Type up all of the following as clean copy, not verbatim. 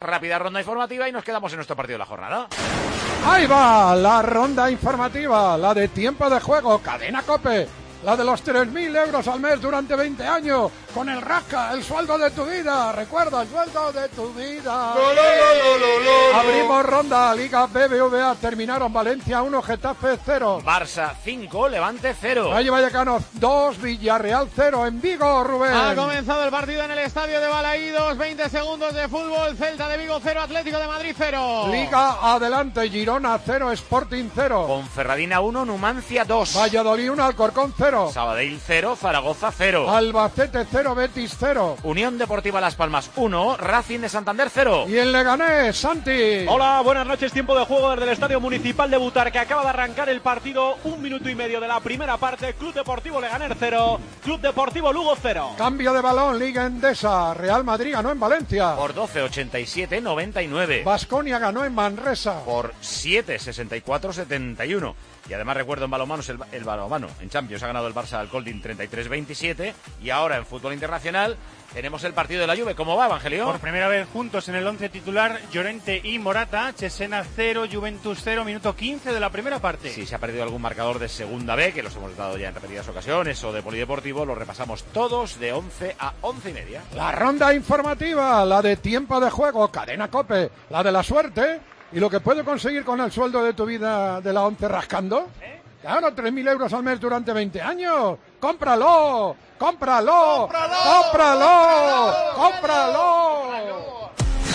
Rápida ronda informativa y nos quedamos en nuestro partido de la jornada. Ahí va la ronda informativa, la de tiempo de juego, Cadena COPE, la de los 3.000 euros al mes durante 20 años, con el Rasca, el sueldo de tu vida, recuerda, el sueldo de tu vida. Abrimos ronda, Liga BBVA, terminaron Valencia 1, Getafe 0. Barça 5, Levante 0. Rayo Vallecano 2, Villarreal 0, en Vigo, Rubén. Ha comenzado el partido en el estadio de Balaídos, 20 segundos de fútbol, Celta de Vigo 0, Atlético de Madrid 0. Liga adelante, Girona 0, Sporting 0. Ponferradina 1, Numancia 2. Valladolid 1, Alcorcón 0. Sabadell 0, Zaragoza 0. Albacete 0, Betis 0. Unión Deportiva Las Palmas 1, Racing de Santander 0. Y en Leganés, Santi. Hola, buenas noches, tiempo de juego desde el Estadio Municipal de Butarque. Acaba de arrancar el partido, 1 minuto y medio de la primera parte. Club Deportivo Leganés 0, Club Deportivo Lugo 0. Cambio de balón, Liga Endesa, Real Madrid ganó en Valencia. Por 12, 87-99. Baskonia ganó en Manresa. Por 7, 64-71. Y además recuerdo en balonmano, el balonmano en Champions ha ganado el Barça al Kolding 33-27. Y ahora en fútbol internacional tenemos el partido de la Juve. ¿Cómo va, Evangelio? Por primera vez juntos en el 11 titular, Llorente y Morata. Cesena 0, Juventus 0, minuto 15 de la primera parte. Si se ha perdido algún marcador de segunda B, que los hemos dado ya en repetidas ocasiones, o de polideportivo, los repasamos todos de 11 a 11 y media. La ronda informativa, la de tiempo de juego, Cadena COPE, la de la suerte y lo que puedo conseguir con el sueldo de tu vida de la 11 rascando. Claro, 3.000 euros al mes durante 20 años. ¡Cómpralo! ¡Cómpralo! ¡Cómpralo! ¡Cómpralo!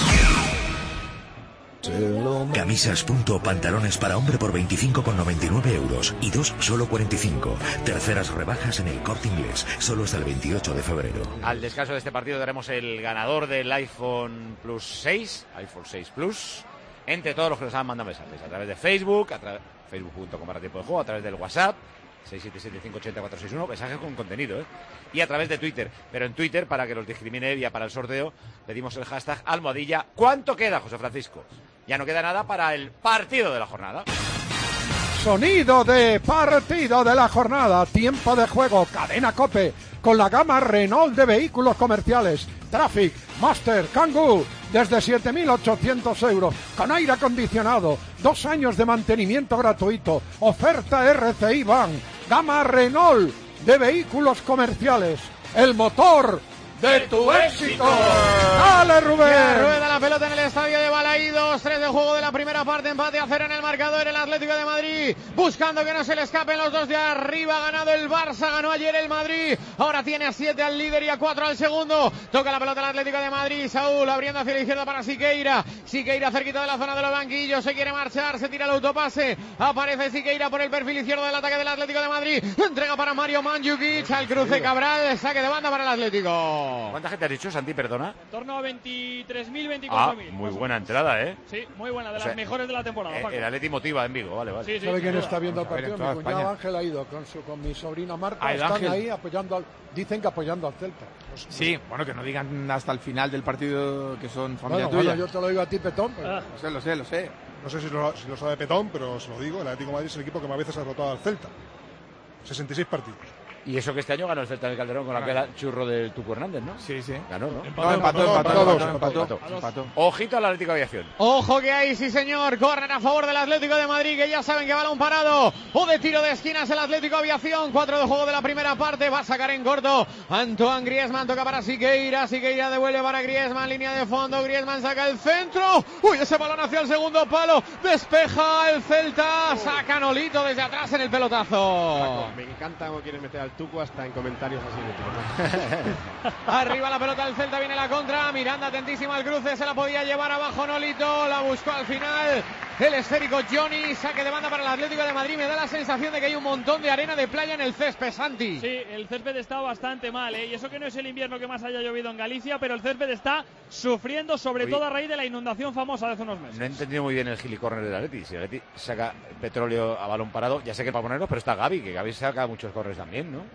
Camisas.pantalones para hombre por 25,99 euros y 2 solo 45. Terceras rebajas en el Corte Inglés, solo hasta el 28 de febrero. Al descanso de este partido daremos el ganador del iPhone Plus 6, iPhone 6 Plus, entre todos los que nos han mandado mensajes, a través de Facebook, facebook.com/tiempo de juego, a través del WhatsApp, 677-580-461, mensajes con contenido, y a través de Twitter. Pero en Twitter, para que los discrimine Evia para el sorteo, pedimos el hashtag almohadilla. ¿Cuánto queda, José Francisco? Ya no queda nada para el partido de la jornada. Sonido de partido de la jornada, tiempo de juego, Cadena COPE, con la gama Renault de vehículos comerciales, Traffic, Master, Kangoo, desde 7.800 euros, con aire acondicionado, 2 años de mantenimiento gratuito, oferta RCI Van, gama Renault de vehículos comerciales, el motor de tu éxito. ¡Dale, Rubén! Que rueda la pelota en el estadio de Balaídos. 3 de juego de la primera parte, empate a 0 en el marcador. El Atlético de Madrid buscando que no se le escapen los dos de arriba. Ha ganado el Barça, ganó ayer el Madrid. Ahora tiene a 7 al líder y a 4 al segundo. Toca la pelota el Atlético de Madrid. Saúl abriendo hacia la izquierda para Siqueira. Siqueira cerquita de la zona de los banquillos. Se quiere marchar, se tira el autopase. Aparece Siqueira por el perfil izquierdo del ataque del Atlético de Madrid. Entrega para Mario Mandzukic. Al cruce Cabral. Saque de banda para el Atlético. ¿Cuánta gente has dicho, Santi? Perdona. En torno a 23.000, 24.000. Muy buena entrada, ¿eh? Sí, muy buena, de las mejores de la temporada. El Atleti motiva en Vigo, vale. Sí, ¿Sabe quién está viendo el partido? En Mi cuñado Ángel ha ido con mi sobrina Marta. Están Ángel ahí apoyando, dicen que apoyando al Celta. Sí, bueno, que no digan hasta el final del partido que son familia tuya. Bueno, yo te lo digo a ti, Petón. Pero... Lo sé. No sé si lo sabe Petón, pero se lo digo, el Atlético de Madrid es el equipo que más veces ha derrotado al Celta. 66 partidos. Y eso que este año ganó el Celta en el Calderón con aquel churro del Tucu Hernández, ¿no? Sí. Ganó, ¿no? Empató. Ojito al Atlético de Aviación. Ojo que hay, sí señor, corren a favor del Atlético de Madrid, que ya saben que balón parado o de tiro de esquinas el Atlético Aviación. 4 de juego de la primera parte, va a sacar en corto Antoine Griezmann, toca para Siqueira devuelve para Griezmann, línea de fondo, Griezmann saca el centro, ese balón hacia el segundo palo, despeja el Celta, saca Nolito desde atrás en el pelotazo. Paco, me encanta cómo quieres meter al Tucu hasta en comentarios así. Arriba la pelota del Celta, viene la contra, Miranda atentísima al cruce, se la podía llevar abajo Nolito, la buscó al final el esférico Johnny, saque de banda para el Atlético de Madrid. Me da la sensación de que hay un montón de arena de playa en el césped, Santi. Sí, el césped está bastante mal, y eso que no es el invierno que más haya llovido en Galicia, pero el césped está sufriendo, sobre todo a raíz de la inundación famosa de hace unos meses. No he entendido muy bien el gilicorner del Atleti. Si el Atleti saca petróleo a balón parado, ya sé que para ponerlo, pero está Gavi, que Gavi saca muchos corners también, ¿no?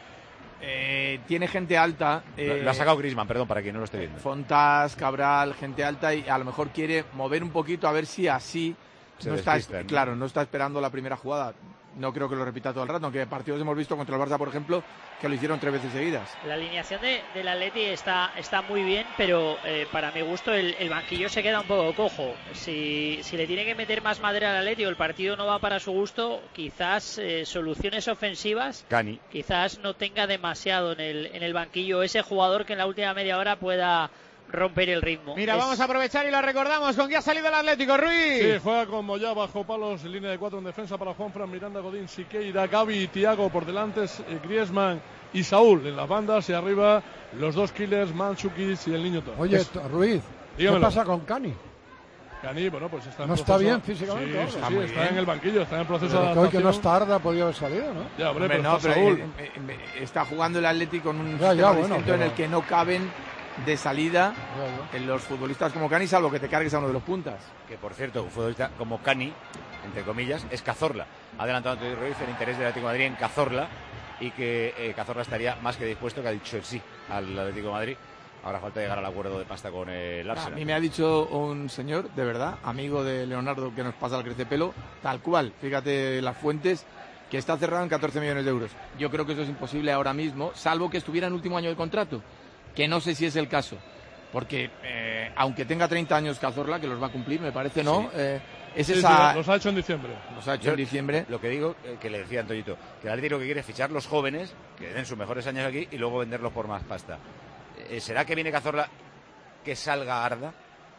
Tiene gente alta. Lo ha sacado Griezmann, perdón, para quien no lo esté viendo. Fontas, Cabral, gente alta, y a lo mejor quiere mover un poquito a ver si así no está esperando la primera jugada. No creo que lo repita todo el rato, aunque partidos hemos visto contra el Barça, por ejemplo, que lo hicieron 3 veces seguidas. La alineación del Atleti está muy bien, pero para mi gusto el banquillo se queda un poco cojo. Si le tiene que meter más madera al Atleti o el partido no va para su gusto, quizás soluciones ofensivas, Cani. quizás no tenga demasiado en el banquillo ese jugador que en la última media hora pueda romper el ritmo. Mira, vamos a aprovechar y lo recordamos con que ha salido el Atlético, Ruiz. Sí, juega como ya bajo palos, en línea de 4 en defensa para Juanfran, Miranda, Godín, Siqueira, Gavi y Thiago por delante, Griezmann y Saúl en las bandas y arriba los 2 killers, Mandzukic y el Niño Torres. Oye, Ruiz, dígamelo. ¿Qué pasa con Cani? Cani, bueno, pues está en ¿No proceso. está bien físicamente? Sí, está en el banquillo, está en proceso de Pero adaptación. que hoy que no está Arda podía haber salido, ¿no? Ya, hombre, pero no, está pero Saúl. está jugando el Atlético con un Ya, sistema bueno, distinto en pero- el que no caben de salida en los futbolistas como Cani, salvo que te cargues a uno de los puntas. Que por cierto, un futbolista como Cani, entre comillas, es Cazorla. Ha adelantado Antonio Ruiz el interés del Atlético de Madrid en Cazorla y que Cazorla estaría más que dispuesto, que ha dicho el sí al Atlético de Madrid. Ahora falta llegar al acuerdo de pasta con el A Arsenal. mí me ha dicho un señor, de verdad, amigo de Leonardo, que nos pasa el crecepelo, tal cual, fíjate las fuentes, que está cerrado en 14 millones de euros. Yo creo que eso es imposible ahora mismo, salvo que estuviera en último año de contrato, que no sé si es el caso. Porque aunque tenga 30 años Cazorla, que los va a cumplir, me parece, ¿no? Sí. Es Sí, esa... los ha hecho en diciembre. Los ha hecho en diciembre. Lo que digo, que le decía Antoñito, que el Atlético lo que quiere es fichar los jóvenes, que den sus mejores años aquí y luego venderlos por más pasta. ¿Será que viene Cazorla que salga Arda?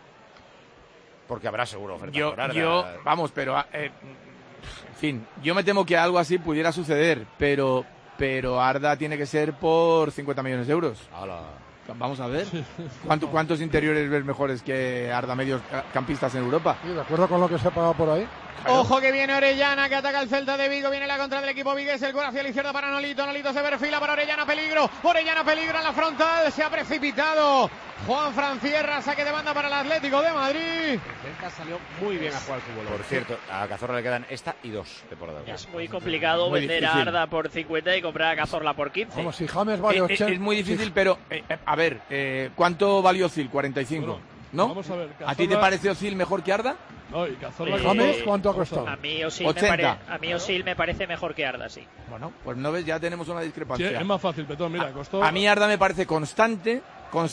Porque habrá seguro ofertas por Arda. Vamos, pero en fin, yo me temo que algo así pudiera suceder, pero Arda tiene que ser por 50 millones de euros. Hola. Vamos a ver. ¿Cuántos interiores ves mejores que Arda medios campistas en Europa? Sí, de acuerdo con lo que se ha pagado por ahí. Ojo que viene Orellana, que ataca el Celta de Vigo, viene la contra del equipo vigués, el gol hacia la izquierda para Nolito, Nolito se perfila para Orellana, peligro en la frontal, se ha precipitado Juanfran Cierra, saque de banda para el Atlético de Madrid. El Celta salió muy bien a jugar al fútbol. Por cierto, a Cazorla le quedan esta y 2 temporadas. Es muy complicado vender a Arda por 50 y comprar a Cazorla por 15. Como si James vale 80. Es muy difícil, pero a ver, ¿cuánto valió Özil? 45, Bueno, ¿no? vamos a ver, ¿A ti te Cazorla- parece Özil mejor que Arda? No, y Cazorla James, ¿cuánto ha costado? A mí Özil 80. me parece mejor que Arda, sí. Bueno, pues no ves, ya tenemos una Sí, discrepancia. es más fácil, Petón, mira, costó... A mí Arda me parece constante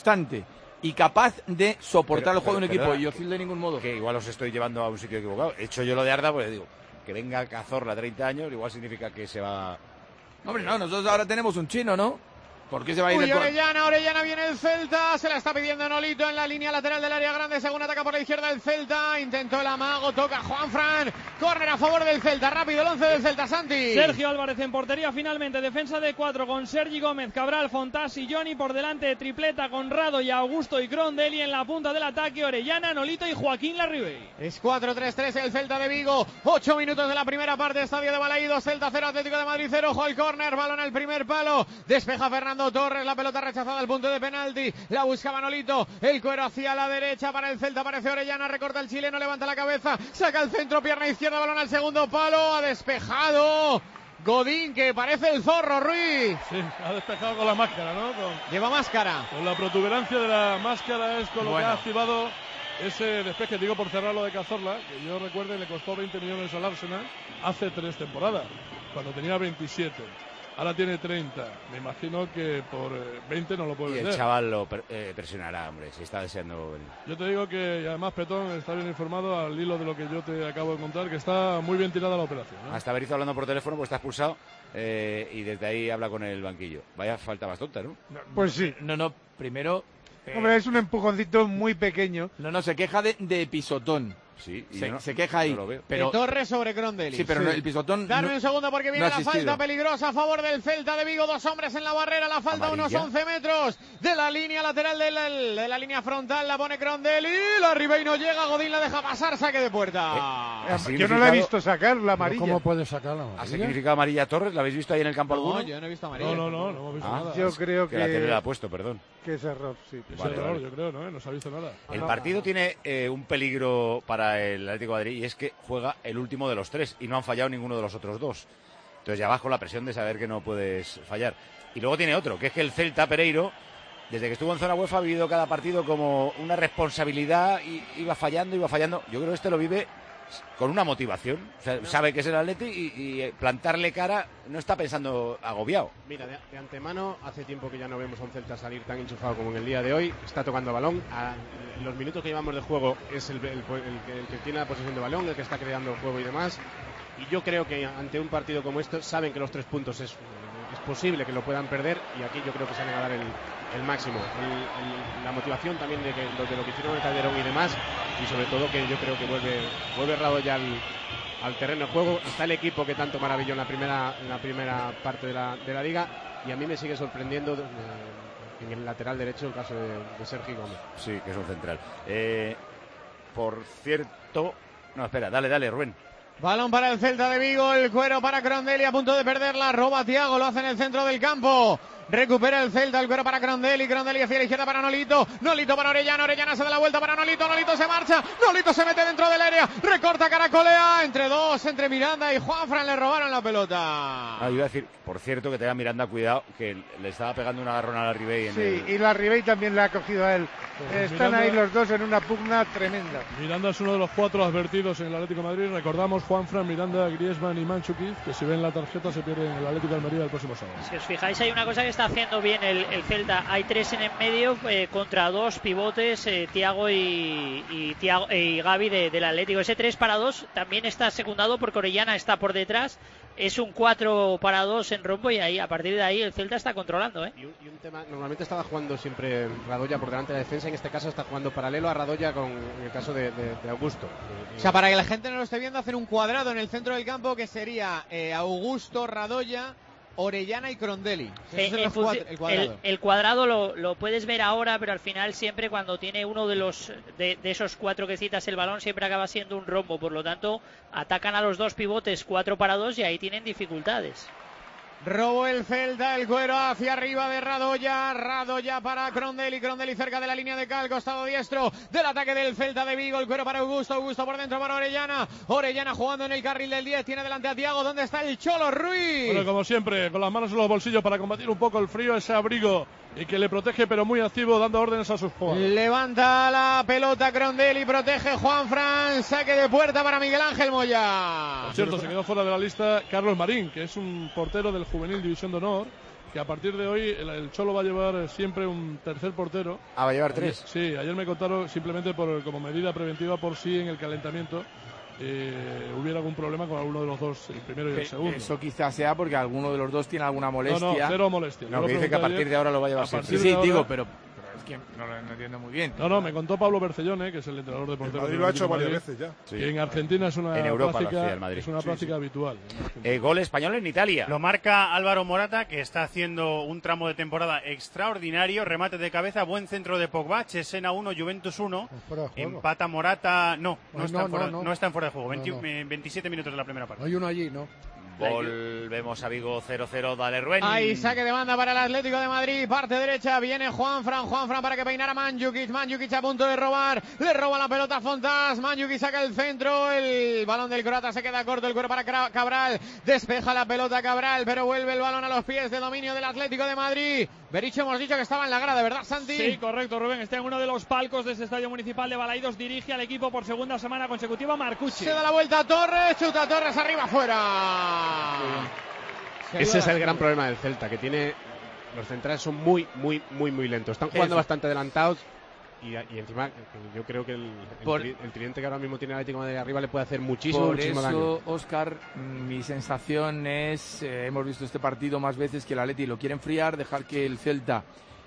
y capaz de soportar el juego de un equipo, perdona, y Özil de ningún modo. Que igual os estoy llevando a un sitio equivocado. He hecho yo lo de Arda, pues digo, que venga Cazorla 30 años, igual significa que se va... Hombre, no, nosotros ahora tenemos un chino, ¿no? ¿Por qué se va a ir Uy, el Orellana viene el Celta, se la está pidiendo Nolito en la línea lateral del área grande, según ataca por la izquierda el Celta, intentó el amago, toca Juanfran, córner a favor del Celta, rápido el 11 del Celta, Santi. Sergio Álvarez en portería, finalmente defensa de 4 con Sergi Gómez, Cabral, Fontás y Johnny por delante, tripleta con Rado y Augusto y Crondelli en la punta del ataque, Orellana, Nolito y Joaquín Larribey. Es 4-3-3 el Celta de Vigo, 8 minutos de la primera parte, estadio de Balaídos, Celta 0, Atlético de Madrid 0, ojo al córner, balón al primer palo, despeja Fernando Torres, la pelota rechazada al punto de penalti, la buscaba Nolito, el cuero hacia la derecha para el Celta, aparece Orellana, recorta el chileno, levanta la cabeza, saca el centro, pierna izquierda, balón al segundo palo, ha despejado Godín, que parece el zorro, Ruiz. Sí, ha despejado con la máscara, ¿no? Lleva máscara. Con la protuberancia de la máscara es con lo que Bueno. ha activado ese despeje, digo por cerrar lo de Cazorla, que yo recuerdo le costó 20 millones al Arsenal hace 3 temporadas, cuando tenía 27. Ahora tiene 30. Me imagino que por 20 no lo puede Y vender. el chaval lo presionará, hombre, si está deseando venir. Yo te digo que, y además Petón está bien informado al hilo de lo que yo te acabo de contar, que está muy bien tirada la operación, ¿no? Hasta Berizzo hablando por teléfono, pues está expulsado y desde ahí habla con el banquillo. Vaya falta más tonta, ¿no? Pues sí. No, primero... Hombre, es un empujoncito muy pequeño. No, se queja de pisotón. Sí, y Se queja ahí. no lo veo. Pero, De Torres sobre Crondelli. sí, pero no, el pisotón... Darme no- un segundo porque viene no ha la existido. falta peligrosa a favor del Celta de Vigo. 2 hombres en la barrera. La falta unos Amarilla. 11 metros de la línea lateral de la línea frontal. La pone Crondelli. La Ribey no llega. Godín la deja pasar. Saque de puerta. ¿Ha Yo no la he visto sacar, la amarilla. ¿Cómo puede sacarla? ¿Ha significado amarilla a Torres? ¿La habéis visto ahí en el campo No, alguno? yo no he visto amarilla. No hemos visto nada. Yo creo Que la tele la ha que puesto, perdón. es error, sí. Es Vale, error, vale. yo creo, ¿no? No se ha visto nada. El partido tiene un peligro para el Atlético de Madrid y es que juega el último de los 3 y no han fallado ninguno de los otros 2. Entonces ya vas con la presión de saber que no puedes fallar. Y luego tiene otro, que es que el Celta Pereiro, desde que estuvo en zona UEFA, ha vivido cada partido como una responsabilidad y iba fallando. Yo creo que este lo vive con una motivación. O sea, sabe que es el Atleti y plantarle cara no está pensando agobiado. Mira, de antemano, hace tiempo que ya no vemos a un Celta salir tan enchufado como en el día de hoy. Está tocando balón. Los minutos que llevamos de juego es el que tiene la posesión de balón, el que está creando el juego y demás. Y yo creo que ante un partido como este saben que los 3 puntos es posible que lo puedan perder, y aquí yo creo que salen a dar el máximo. La motivación también de lo que hicieron en el Calderón y demás, y sobre todo que yo creo que vuelve Radoya al terreno de juego. Está el equipo que tanto maravilló en la primera parte de la liga, y a mí me sigue sorprendiendo en el lateral derecho el caso de Sergi Gómez. Sí, que es un central. Por cierto, no, espera, dale, Rubén. Balón para el Celta de Vigo, el cuero para Crondelli, a punto de perderla, roba Thiago, lo hace en el centro del campo. Recupera el Celta, el cuero para Crondelli hacia la izquierda para Nolito para Orellana se da la vuelta para Nolito se marcha, Nolito se mete dentro del área, recorta, caracolea, entre Miranda y Juanfran le robaron la pelota. Yo iba a decir, por cierto, que tenga Miranda cuidado, que le estaba pegando una agarrón a la Ribey. Y la Ribey también le ha cogido a él. Están Miranda, ahí los dos en una pugna tremenda. Miranda es uno de los 4 advertidos en el Atlético de Madrid. Recordamos Juanfran, Miranda, Griezmann y Mandzukic, que si ven la tarjeta se pierden en el Atlético de Almería el próximo sábado. Si os fijáis, hay una cosa que está haciendo bien el Celta. Hay 3 en el medio contra 2 pivotes, Thiago y Gavi del Atlético. Ese 3 para 2 también está secundado porque Orellana está por detrás. Es un 4 para 2 en rombo, y ahí, a partir de ahí, el Celta está controlando, ¿eh? Y un tema, normalmente estaba jugando siempre Radoya por delante de la defensa, en este caso está jugando paralelo a Radoya en el caso de Augusto. O sea, para que la gente no lo esté viendo, hacer un cuadrado en el centro del campo que sería Augusto, Radoya, Orellana y Crondelli. El cuadrado. El cuadrado lo puedes ver ahora, pero al final siempre cuando tiene uno de esos 4 que citas el balón, siempre acaba siendo un rombo. Por lo tanto, atacan a los 2 pivotes 4 para 2 y ahí tienen dificultades. Robo el Celta, el cuero hacia arriba de Radoya para Crondelli cerca de la línea de cal, costado diestro del ataque del Celta de Vigo, el cuero para Augusto por dentro para Orellana jugando en el carril del 10, tiene delante a Thiago, ¿dónde está el Cholo Ruiz? Bueno, como siempre, con las manos en los bolsillos para combatir un poco el frío, ese abrigo, y que le protege, pero muy activo, dando órdenes a sus jugadores. Levanta la pelota Crondelli, protege Juanfran, saque de puerta para Miguel Ángel Moya. Por cierto, se quedó fuera de la lista Carlos Marín, que es un portero del Juvenil División de Honor, que a partir de hoy el Cholo va a llevar siempre un tercer portero. Va a llevar 3. Sí, ayer me contaron simplemente como medida preventiva por si en el calentamiento hubiera algún problema con alguno de los dos, el primero y el segundo. Eso quizás sea porque alguno de los dos tiene alguna molestia. No, cero molestia. No, que dice que a partir de ahora lo va a llevar siempre. Sí, digo, pero es que no lo entiendo muy bien. No, me contó Pablo Bercellone, que es el entrenador de porteros. Madrid lo ha hecho varias veces ya. Sí. Que en Argentina es una en Europa práctica habitual. Gol español en Italia. Lo marca Álvaro Morata, que está haciendo un tramo de temporada extraordinario. Remate de cabeza, buen centro de Pogba. Cesena 1, Juventus 1. Empata Morata. No está en fuera de juego. 27 minutos de la primera parte. Hay uno allí, ¿no? Volvemos a Vigo 0-0, dale Rubén. Ahí saque de banda para el Atlético de Madrid, parte derecha, viene Juanfran para que peinara Mandzukic a punto de robar, le roba la pelota a Fontás, Mandzukic saca el centro, el balón del croata se queda corto, el cuero para Cabral, despeja la pelota Cabral, pero vuelve el balón a los pies de dominio del Atlético de Madrid. Berizzo hemos dicho que estaba en la grada, ¿verdad, Santi? Sí, correcto, Rubén, está en uno de los palcos de este estadio municipal de Balaidos, dirige al equipo por segunda semana consecutiva Marcucci. Se da la vuelta a Torres, chuta Torres arriba afuera. Ese es el gran problema del Celta, que tiene los centrales son muy lentos, están jugando bastante adelantados y encima yo creo que el tridente que ahora mismo tiene el Atlético de Madrid arriba le puede hacer muchísimo daño. Óscar, mi sensación es, hemos visto este partido más veces, que el Atleti lo quiere enfriar, dejar que el Celta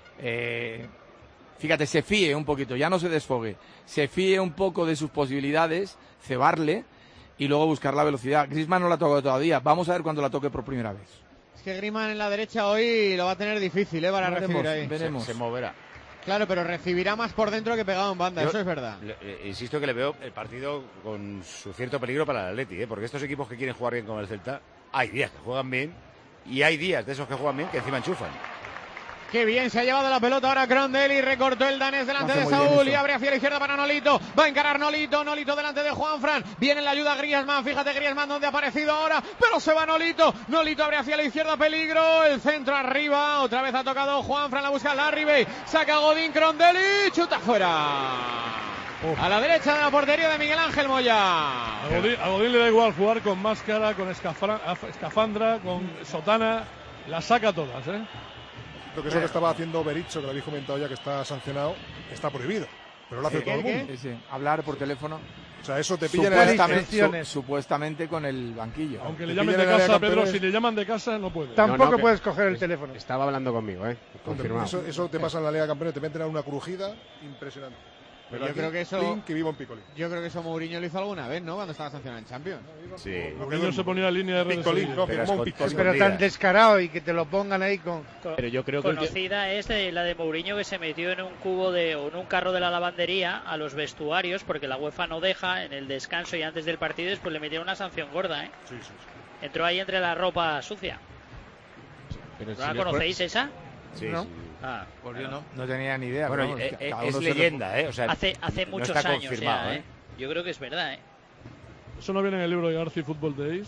fíjate, se fíe un poquito, ya no se desfogue, se fíe un poco de sus posibilidades, cebarle y luego buscar la velocidad. Griezmann no la ha tocado todavía, vamos a ver cuando la toque por primera vez. Es que Griezmann en la derecha hoy lo va a tener difícil para recibir ahí. Veremos. Se moverá. Claro, pero recibirá más por dentro que pegado en banda, eso es verdad. Insisto que le veo el partido con su cierto peligro para el Atleti, porque estos equipos que quieren jugar bien con el Celta, hay días que juegan bien y hay días de esos que juegan bien que encima enchufan. Qué bien se ha llevado la pelota ahora Crondelli, recortó el danés delante de Saúl y abre hacia la izquierda para Nolito, va a encarar Nolito delante de Juanfran, viene la ayuda Griezmann, fíjate Griezmann donde ha aparecido ahora, pero se va Nolito abre hacia la izquierda, peligro, el centro arriba, otra vez ha tocado Juanfran, la busca Larribey, saca Godín, Crondelli, chuta fuera. A la derecha de la portería de Miguel Ángel Moya. A Godín le da igual jugar con máscara, con escafandra, con sotana. Las saca todas, ¿eh? Creo que eso que estaba haciendo Berizzo, que lo habéis comentado ya, que está sancionado, está prohibido. Pero lo hace todo el mundo. Sí. Hablar por teléfono. O sea, eso te pilla supuestamente con el banquillo. Aunque le llamen de casa, Pedro, si le llaman de casa no puede. Tampoco puedes coger el teléfono. Estaba hablando conmigo, confirmado. Eso te pasa en la Liga de Campeones, te meten a una crujida impresionante. Pero yo creo que eso. Que vivo en Piccoli. Yo creo que eso Mourinho lo hizo alguna vez, ¿no? Cuando estaba sancionado en Champions. Sí. Mourinho se ponía en línea de redes sociales. Pero tan descarado y que te lo pongan ahí con. Pero yo creo que conocida es la de Mourinho, que se metió en un cubo o en un carro de la lavandería a los vestuarios porque la UEFA no deja en el descanso y antes del partido, y después le metieron una sanción gorda, ¿eh? Sí. Entró ahí entre la ropa sucia. Pero ¿No la conocéis esa? Sí, ¿no? Sí. Pues yo no tenía ni idea. Bueno, es leyenda, ¿eh? O sea, hace muchos años ya, ¿eh? Yo creo que es verdad, ¿eh? ¿Eso no viene en el libro de Garci Football Days?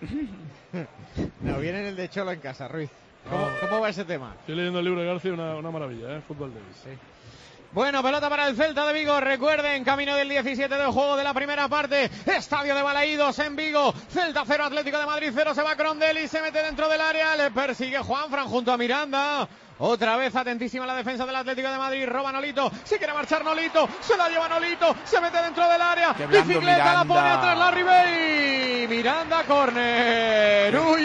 No, viene en el de Cholo en casa, Ruiz. ¿Cómo va ese tema? Estoy leyendo el libro de Garci, una maravilla, ¿eh? Football Days. Sí. Bueno, pelota para el Celta de Vigo. Recuerden, camino del 17 del juego de la primera parte. Estadio de Balaídos en Vigo. Celta 0, Atlético de Madrid 0. Se va Crondelli, se mete dentro del área. Le persigue Juanfran junto a Miranda. Otra vez atentísima la defensa del Atlético de Madrid. Roba Nolito. Se quiere marchar Nolito. Se la lleva Nolito. Se mete dentro del área. Bicicleta la pone atrás la Ribey. Miranda, córner. Uy.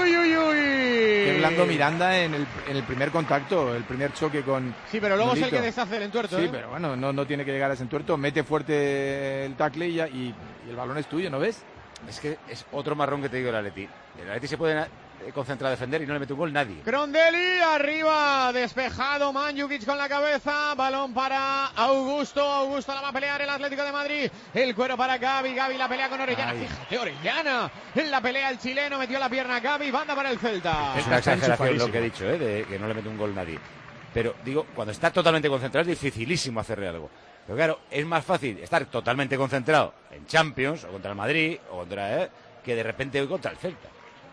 Qué blando Miranda en el primer contacto, el primer choque con. Sí, pero luego Nolito. es el que deshace el entuerto. Sí, pero bueno, no tiene que llegar a ese entuerto. Mete fuerte el tackle y el balón es tuyo, ¿no ves? Es que es otro marrón que te digo el Atleti. El Atleti se puede concentrar a defender y no le mete un gol nadie. Crondelli arriba, despejado Mandzukic con la cabeza, balón para Augusto la va a pelear el Atlético de Madrid, el cuero para Gavi la pelea con Orellana. Fíjate, Orellana en la pelea, el chileno metió la pierna a Gavi, banda para el Celta. Es una exageración lo que he dicho, de que no le mete un gol nadie. Pero digo, cuando está totalmente concentrado es dificilísimo hacerle algo. Pero claro, es más fácil estar totalmente concentrado en Champions o contra el Madrid o contra que de repente hoy contra el Celta.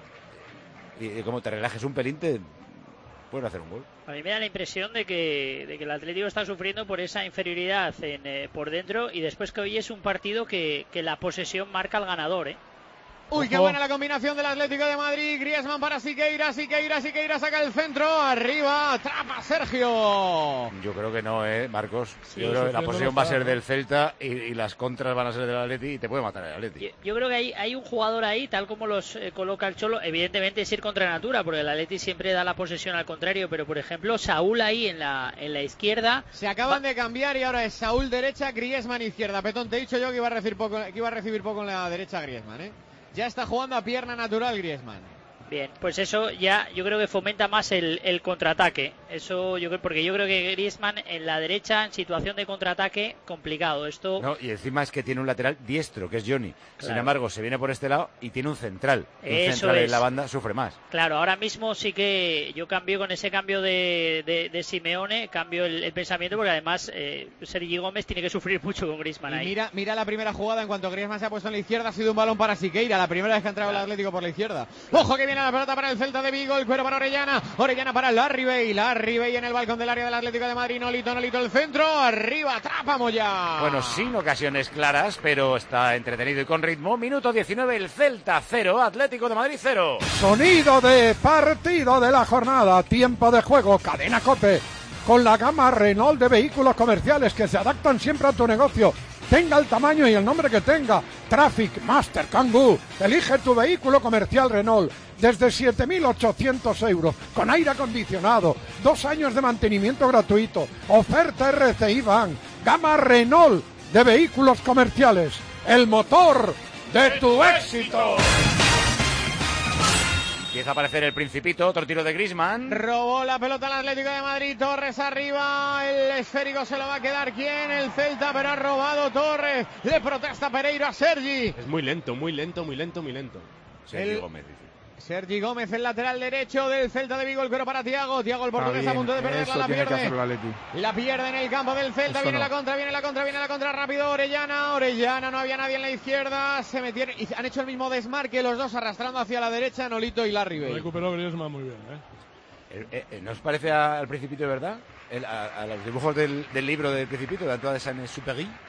Y como te relajes un pelín, te puedes hacer un gol. A mí me da la impresión de que el Atlético está sufriendo por esa inferioridad por dentro, y después que hoy es un partido que la posesión marca al ganador, ¿eh? Uy, qué buena la combinación del Atlético de Madrid. Griezmann para Siqueira saca el centro, arriba, atrapa Sergio. Yo creo que no, Marcos. Sí, yo creo que la posesión va a ser del Celta y las contras van a ser del Atleti y te puede matar el Atleti. Yo creo que hay un jugador ahí, tal como los coloca el Cholo, evidentemente es ir contra natura, porque el Atleti siempre da la posesión al contrario, pero por ejemplo Saúl ahí en la izquierda. Se acaban de cambiar y ahora es Saúl derecha, Griezmann izquierda. Petón, te he dicho yo que iba a recibir poco en la derecha Griezmann, ¿eh? Ya está jugando a pierna natural Griezmann. Bien, pues eso ya yo creo que fomenta más el contraataque. Eso porque yo creo que Griezmann en la derecha, en situación de contraataque, complicado. No, y encima es que tiene un lateral diestro, que es Johnny. Claro. Sin embargo, se viene por este lado y tiene un central. Un central en la banda sufre más. Claro, ahora mismo sí que yo cambio con ese cambio de Simeone, cambio el pensamiento, porque además Sergi Gómez tiene que sufrir mucho con Griezmann ahí. Mira la primera jugada, en cuanto Griezmann se ha puesto en la izquierda, ha sido un balón para Siqueira, la primera vez que ha entrado el Atlético por la izquierda. ¡Ojo que viene la pelota para el Celta de Vigo! El cuero para Orellana para la Ribey en el balcón del área del Atlético de Madrid. Nolito el centro, arriba, atrapa Moya. Bueno, sin ocasiones claras, pero está entretenido y con ritmo. Minuto 19, el Celta 0, Atlético de Madrid 0. Sonido de partido de la jornada, tiempo de juego, Cadena COPE, con la gama Renault de vehículos comerciales que se adaptan siempre a tu negocio, tenga el tamaño y el nombre que tenga. Traffic, Master, Kangoo, elige tu vehículo comercial Renault desde 7.800 euros, con aire acondicionado, 2 años de mantenimiento gratuito, oferta RCI Van, gama Renault de vehículos comerciales, el motor de tu éxito. Empieza a aparecer el Principito, otro tiro de Griezmann. Robó la pelota al Atlético de Madrid, Torres arriba, el esférico se lo va a quedar ¿quién? El Celta, pero ha robado Torres, le protesta Pereiro a Sergi. Es muy lento. Sergi Gómez, dice. Sergi Gómez, el lateral derecho del Celta de Vigo, el cuero para Thiago, el portugués a punto de perderla, la pierde. La pierde en el campo del Celta, eso viene la contra, rápido Orellana, no había nadie en la izquierda, se metieron y han hecho el mismo desmarque, los dos arrastrando hacia la derecha, Nolito y Larribey. Recuperó Griezmann muy bien, ¿No os parece al Principito de verdad? A los dibujos del libro del Principito, de Antoine de Saint-Exupéry.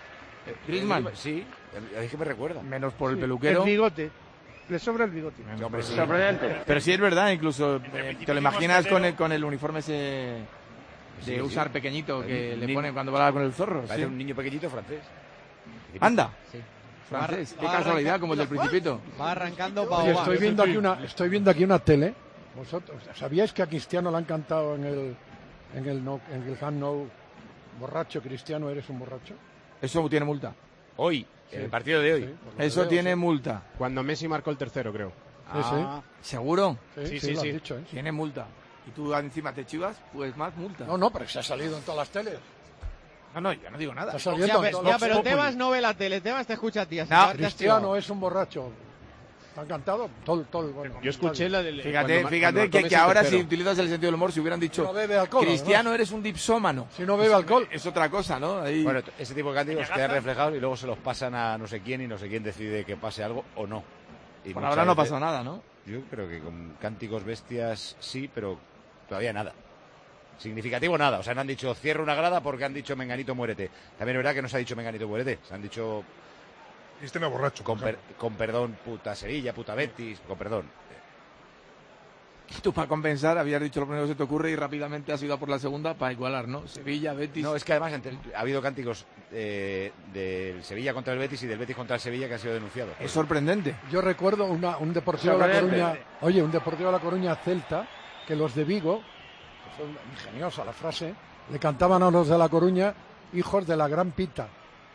Griezmann. Sí, es que me recuerda. Menos por el peluquero. El bigote. Le sobra el bigote. Pero sí es verdad, incluso te lo imaginas con el uniforme ese de usar pequeñito que le ponen cuando va con el zorro. Parece un niño pequeñito francés. Anda. Sí. Francés. Qué casualidad, como el del Principito. Va arrancando Oye, estoy viendo aquí una tele. ¿Vosotros sabíais que a Cristiano le han cantado en el Camp Nou, borracho Cristiano, eres un borracho? Eso tiene multa. Hoy, en el partido de hoy. Eso tiene multa. Cuando Messi marcó el tercero, creo. ¿Seguro? Sí. Lo has dicho, ¿eh? Tiene multa. Y tú encima te chivas, pues más multa. No, pero se ha salido en todas las teles. No, yo no digo nada. Pero Tebas no ve la tele, Tebas te escucha a ti. Cristiano es un borracho. ¿Te han cantado? Bueno, yo escuché la del... Fíjate que ahora si utilizas el sentido del humor, si hubieran dicho no bebe alcohol, Cristiano, ¿no? Eres un dipsómano. Si no bebe alcohol. Es otra cosa, ¿no? Ahí... Bueno, ese tipo de cánticos quedan reflejados y luego se los pasan a no sé quién y no sé quién decide que pase algo o no. Y por ahora no pasa nada, ¿no? Yo creo que con cánticos bestias sí, pero todavía nada. Significativo nada. O sea, no han dicho cierra una grada porque han dicho Menganito muérete. También es verdad que no se ha dicho Menganito muérete. Se han dicho... Este no es borracho. Con perdón, puta Sevilla, puta Betis, con perdón. Tú para compensar habías dicho lo primero que se te ocurre y rápidamente has ido a por la segunda para igualar, ¿no? Sevilla, Betis... No, es que además ha habido cánticos del Sevilla contra el Betis y del Betis contra el Sevilla que han sido denunciados. Es sorprendente. Yo recuerdo un Deportivo de La Coruña... Oye, un Deportivo de La Coruña Celta, que los de Vigo, que fue ingeniosa la frase, le cantaban a los de La Coruña hijos de la gran pita.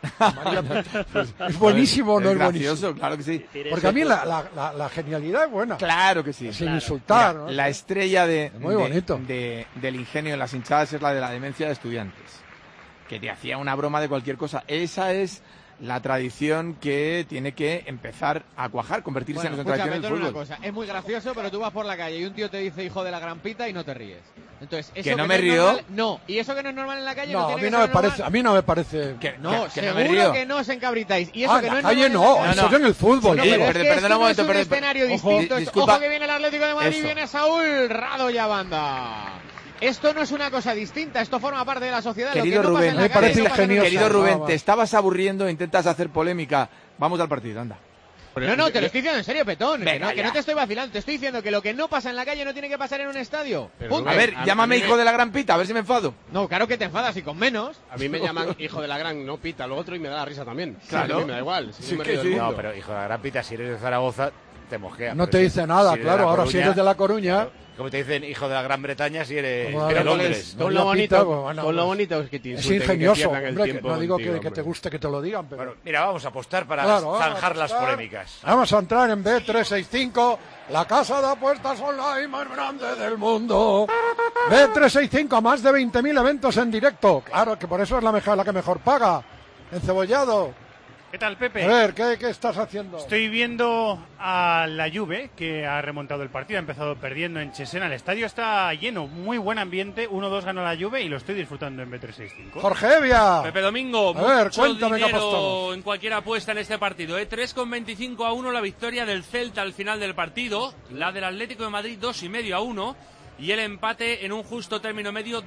Es buenísimo, no es buenísimo. Claro que sí. Porque a mí la genialidad es buena. Claro que sí. Sin insultar. Mira, ¿no? La estrella muy bonito. del ingenio en las hinchadas es la de la demencia de Estudiantes, que te hacía una broma de cualquier cosa. Esa es la tradición que tiene que empezar a cuajar, convertirse en nuestra tradición en el fútbol. Una cosa, es muy gracioso, pero tú vas por la calle y un tío te dice hijo de la gran pita y no te ríes. Entonces, eso que no me río. Normal, no, y eso que no es normal en la calle no tiene que ser normal. A mí no me parece. No, seguro que no os encabritáis. Y eso que no es calle normal. Eso es en el fútbol. Perdona un momento, es un escenario distinto. Ojo que viene el Atlético de Madrid, viene Saúl, Rado y Banda. Esto no es una cosa distinta, esto forma parte de la sociedad. Querido lo que no Rubén, pasa en la calle, no pasa en querido Rubén, te estabas aburriendo, intentas hacer polémica. Vamos al partido, anda. No, te lo estoy diciendo en serio, Petón. Venga, que no te estoy vacilando. Te estoy diciendo que lo que no pasa en la calle no tiene que pasar en un estadio. A ver, llámame hijo de la gran pita, a ver si me enfado. No, claro que te enfadas y con menos. A mí me llaman hijo de la gran, no pita, lo otro y me da la risa también. Claro. Sí, me da igual. No, pero hijo de la gran pita, si eres de Zaragoza, te mosquea. No te dice nada, claro. Ahora si eres de La Coruña... Como te dicen hijo de la Gran Bretaña si eres de Londres. Con lo bonito es que te insulten, es ingenioso, que hombre, que no digo que te guste que te lo digan, pero... Bueno, mira, vamos a apostar para zanjar las polémicas. Vamos a entrar en Bet365, la casa de apuestas online más grande del mundo. Bet365, más de 20.000 eventos en directo. Claro, que por eso es la que mejor paga. Encebollado. ¿Qué tal, Pepe? A ver, ¿qué estás haciendo? Estoy viendo a la Juve, que ha remontado el partido, ha empezado perdiendo en Cesena. El estadio está lleno, muy buen ambiente. 1-2 ganó la Juve y lo estoy disfrutando en Bet365. Jorge Evia. Pepe Domingo, a ver, mucho cuéntame dinero en cualquier apuesta en este partido. 3,25-1 la victoria del Celta al final del partido. La del Atlético de Madrid 2,5-1. Y el empate en un justo término medio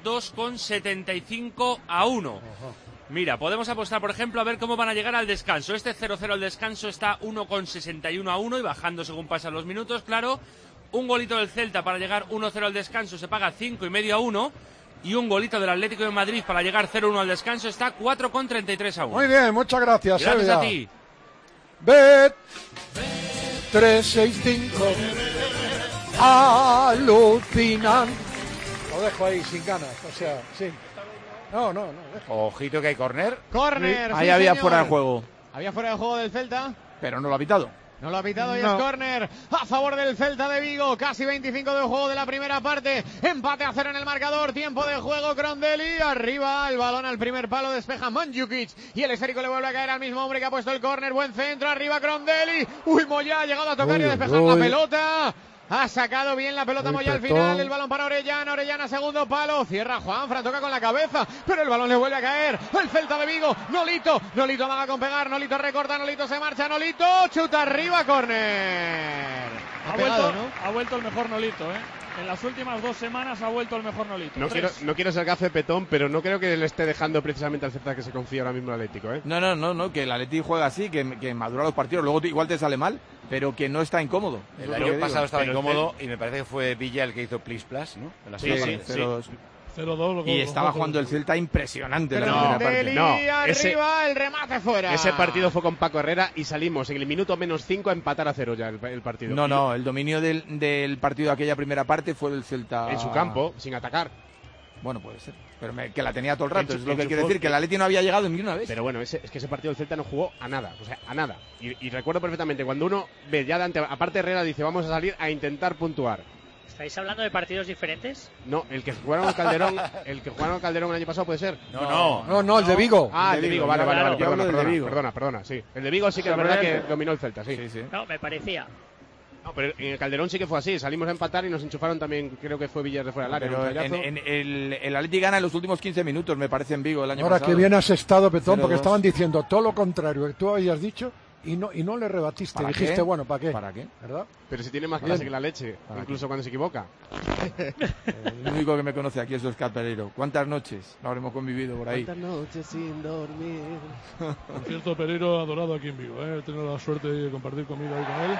2,75-1. Mira, podemos apostar, por ejemplo, a ver cómo van a llegar al descanso. Este 0-0 al descanso está 1,61-1 y bajando según pasan los minutos, claro. Un golito del Celta para llegar 1-0 al descanso se paga 5,5-1. Y un golito del Atlético de Madrid para llegar 0-1 al descanso está 4,33-1. Muy bien, muchas gracias. Gracias a ti. Bet365. Alucinan. Lo dejo ahí sin ganas, o sea, sí. No, deja. Ojito que hay córner. Córner. Ahí había fuera de juego. Había fuera de juego del Celta. Pero no lo ha pitado. No lo ha pitado y es córner a favor del Celta de Vigo. Casi 25 de juego de la primera parte. Empate a 0 en el marcador. Tiempo de juego. Crondelli arriba. El balón al primer palo. Despeja Mandzukic. Y el esférico le vuelve a caer al mismo hombre que ha puesto el córner. Buen centro. Arriba Crondelli. Uy, Moyá ha llegado a tocar y a despejar la pelota. Ha sacado bien la pelota Moya al final. El balón para Orellana. Orellana, segundo palo. Cierra Juanfran. Toca con la cabeza. Pero el balón le vuelve a caer. El Celta de Vigo. Nolito. Nolito amaga con pegar. Nolito recorta. Nolito se marcha. Nolito. Chuta arriba. Córner. Ha vuelto el mejor Nolito, En las últimas 2 semanas ha vuelto el mejor Nolito. No quiero ser gafe Petón, pero no creo que le esté dejando precisamente al Celta que se confía ahora mismo el Atlético, ¿eh? No, que el Atlético juega así, que madura los partidos, luego igual te sale mal, pero que no está incómodo. El año pasado estaba incómodo y me parece que fue Villa el que hizo Plis Plus, ¿no? En la sí. 0-2. Y estaba jugando el Celta impresionante en la primera parte. Arriba, el remate fuera. Ese partido fue con Paco Herrera y salimos en el minuto -5 a empatar a 0 ya el partido. No, el dominio del partido de aquella primera parte fue del Celta. En su campo, sin atacar. Bueno, puede ser. Pero que la tenía todo el rato. Es lo que quiere decir, que el Atleti no había llegado ni una vez. Pero bueno, es que ese partido del Celta no jugó a nada. O sea, a nada. Y recuerdo perfectamente, cuando uno ve ya aparte Herrera dice, vamos a salir a intentar puntuar. ¿Estáis hablando de partidos diferentes? No, el que jugaron al Calderón, el año pasado puede ser. No, el de Vigo. El de Vigo, vale, perdona, sí. El de Vigo sí que es verdad que dominó el Celta, sí. No, me parecía. No, pero en el Calderón sí que fue así, salimos a empatar y nos enchufaron también, creo que fue Villar de fuera del área. Pero el Atleti gana en los últimos 15 minutos, me parece, en Vigo el año pasado. Ahora que bien has estado, Petón, 0-2. porque estaban diciendo todo lo contrario que tú habías dicho y no le rebatiste. Dijiste, qué? Bueno, ¿para qué? ¿Para qué? ¿Verdad? Pero si tiene más clase que la leche, incluso cuando se equivoca. El único que me conoce aquí es Oscar Pereiro. ¿Cuántas noches no habremos convivido por ahí? ¿Cuántas noches sin dormir? Por cierto, Pereiro adorado aquí en Vigo, ¿eh? He tenido la suerte de compartir comida hoy con él.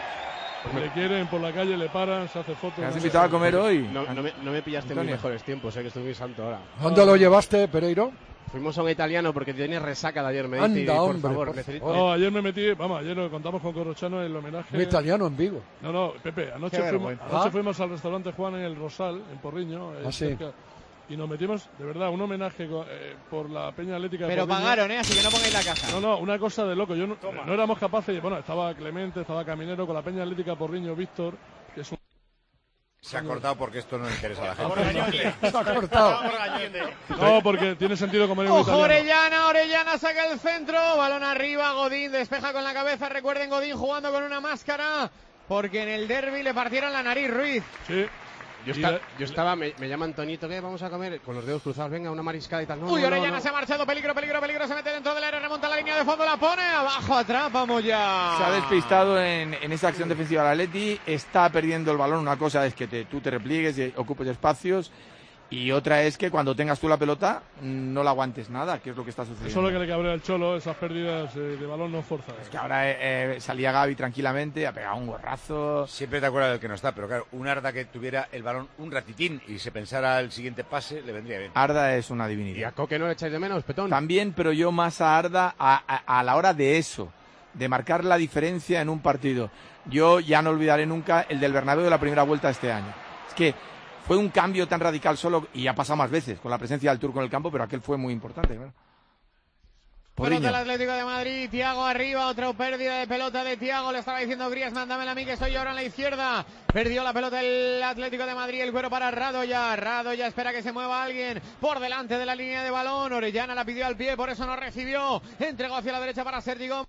Le quieren por la calle, le paran, se hace fotos. ¿Me has invitado a comer hoy? No me pillaste en mis mejores tiempos, que estoy muy santo ahora. ¿Dónde lo llevaste, Pereiro? Fuimos a un italiano porque tenía resaca de ayer, me dice. Por favor, necesito... No, ayer me metí, ayer lo contamos con Corrochano el homenaje. Un italiano en Vigo. No, Pepe, anoche fuimos al restaurante Juan en el Rosal, en Porriño. Cerca, y nos metimos, de verdad, un homenaje por la Peña Atlética de Pero Porriño. pagaron, así que no pongáis la caja. No, una cosa de loco. Yo no éramos capaces, estaba Clemente, estaba Caminero con la Peña Atlética Porriño, Víctor, que es un... Se ha cortado porque esto no le interesa a la gente. Se ha cortado. No, porque tiene sentido comer en un Ojo, italiano. Orellana saca el centro, balón arriba, Godín despeja con la cabeza, recuerden Godín jugando con una máscara, porque en el derbi le partieron la nariz Ruiz. Sí. Yo estaba, me llama Antonito, ¿qué vamos a comer? Con los dedos cruzados, venga, una mariscada y tal. Orellana se ha marchado, peligro, se mete dentro del área, remonta la línea de fondo, la pone, abajo, atrapa Moya. Se ha despistado en esa acción defensiva del Atleti, está perdiendo el balón. Una cosa es que tú te repliegues y ocupes espacios, y otra es que cuando tengas tú la pelota no la aguantes nada, que es lo que está sucediendo. Eso es lo que le cabrea al Cholo, esas pérdidas de balón no forzan. Es que ahora salía Gavi tranquilamente, ha pegado un gorrazo. Siempre te acuerdas del que no está, pero claro, un Arda que tuviera el balón un ratitín y se pensara el siguiente pase, le vendría bien. Arda es una divinidad. ¿Y a Coque no le echáis de menos, Petón? También, pero yo más a Arda a la hora de eso, de marcar la diferencia en un partido. Yo ya no olvidaré nunca el del Bernabéu de la primera vuelta este año. Es que fue un cambio tan radical solo, y ha pasado más veces, con la presencia del turco en el campo, pero aquel fue muy importante, ¿no? Pelota del Atlético de Madrid, Thiago arriba, otra pérdida de pelota de Thiago, le estaba diciendo Griezmann, dámela a mí que estoy yo ahora en la izquierda, perdió la pelota el Atlético de Madrid, el cuero para Radoya espera que se mueva alguien por delante de la línea de balón, Orellana la pidió al pie, por eso no recibió, entregó hacia la derecha para Sergi Gómez.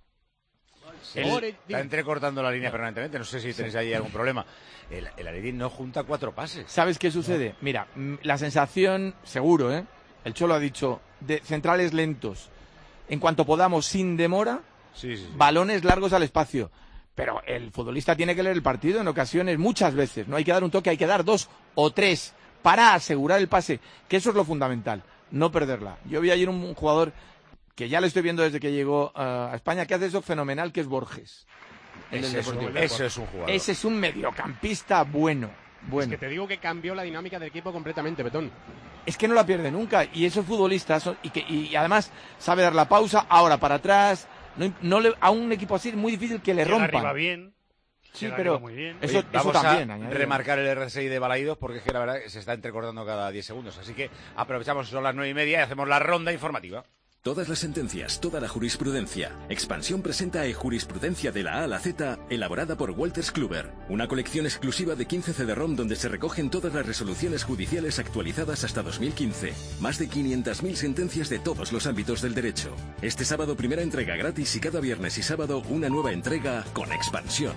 Está entrecortando la línea permanentemente, no sé si tenéis ahí algún problema. El Atleti no junta 4 pases. ¿Sabes qué sucede? Mira, la sensación, seguro, el Cholo ha dicho, de centrales lentos, en cuanto podamos, sin demora, balones largos al espacio. Pero el futbolista tiene que leer el partido en ocasiones, muchas veces. No hay que dar un toque, hay que dar 2 o 3 para asegurar el pase, que eso es lo fundamental, no perderla. Yo vi ayer un jugador que ya le estoy viendo desde que llegó a España, que hace eso fenomenal, que es Borges. Ese es un jugador. Ese es un mediocampista bueno. Es que te digo que cambió la dinámica del equipo completamente, Betón. Es que no la pierde nunca, y esos futbolistas, y además sabe dar la pausa, ahora para atrás, a un equipo así es muy difícil que le rompan. Arriba bien. Sí, pero muy bien. Eso vamos también. A remarcar el RSI de Balaídos porque es que la verdad se está entrecortando cada 10 segundos. Así que aprovechamos, son las 9:30 y hacemos la ronda informativa. Todas las sentencias, toda la jurisprudencia. Expansión presenta Jurisprudencia de la A a la Z, elaborada por Wolters Kluwer. Una colección exclusiva de 15 CD-ROM donde se recogen todas las resoluciones judiciales actualizadas hasta 2015. Más de 500.000 sentencias de todos los ámbitos del derecho. Este sábado primera entrega gratis y cada viernes y sábado una nueva entrega con expansión.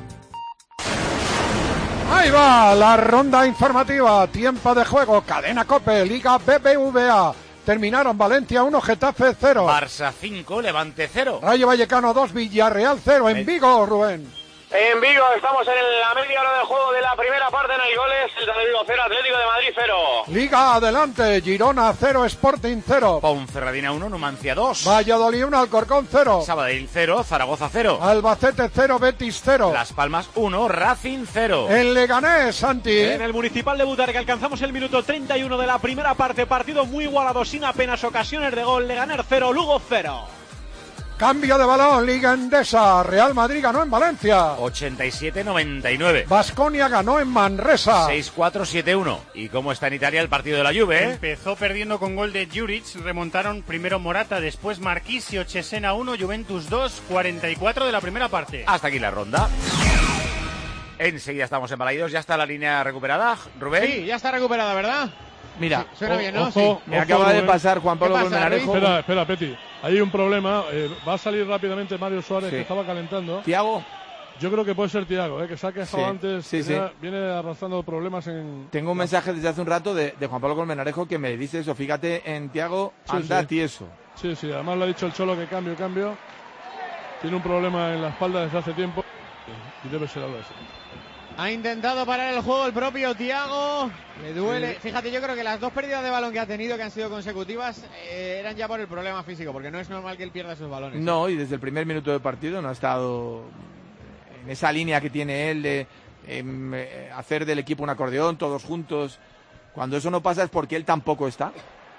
Ahí va la ronda informativa, tiempo de juego, Cadena COPE, Liga BBVA. Terminaron Valencia 1, Getafe 0. Barça 5, Levante 0. Rayo Vallecano 2, Villarreal 0. En Vigo, Rubén. En Vigo estamos en la media hora del juego de la primera parte. En el goles, el de Vigo 0, Atlético de Madrid 0. Liga adelante, Girona 0, Sporting 0. Ponferradina 1, Numancia 2. Valladolid 1, Alcorcón 0. Sabadell 0, Zaragoza 0. Albacete 0, Betis 0. Las Palmas 1, Racing 0. En Leganés, Santi. En el Municipal de Butarque alcanzamos el minuto 31 de la primera parte. Partido muy igualado, sin apenas ocasiones de gol. Leganés 0, Lugo 0. Cambio de balón, Liga Endesa. Real Madrid ganó en Valencia. 87-99. Baskonia ganó en Manresa. 6-4-7-1. ¿Y cómo está en Italia el partido de la Juve? Empezó perdiendo con gol de Juric. Remontaron primero Morata, después Marchisio, Cesena 1, Juventus 2, 44 de la primera parte. Hasta aquí la ronda. Enseguida estamos en Balaidos. ¿Ya está la línea recuperada, Rubén? Sí, ya está recuperada, ¿verdad? Mira, sí, suena bien, ¿no? Ojo, sí. Me acaba de pasar Juan Pablo Colmenarejo. Espera, Peti. Hay un problema. Va a salir rápidamente Mario Suárez, que estaba calentando. ¿Thiago? Yo creo que puede ser Thiago, que se ha quejado antes. Sí. Viene arrastrando problemas en... Tengo un mensaje desde hace un rato de Juan Pablo Colmenarejo que me dice eso. Fíjate en Thiago, anda tieso. Sí, además le ha dicho el Cholo que cambio. Tiene un problema en la espalda desde hace tiempo y debe ser algo así. Ha intentado parar el juego el propio Thiago. Le duele. Fíjate, yo creo que las dos pérdidas de balón que ha tenido, que han sido consecutivas, eran ya por el problema físico, porque no es normal que él pierda esos balones. No, y desde el primer minuto del partido no ha estado en esa línea que tiene él de hacer del equipo un acordeón, todos juntos. Cuando eso no pasa es porque él tampoco está.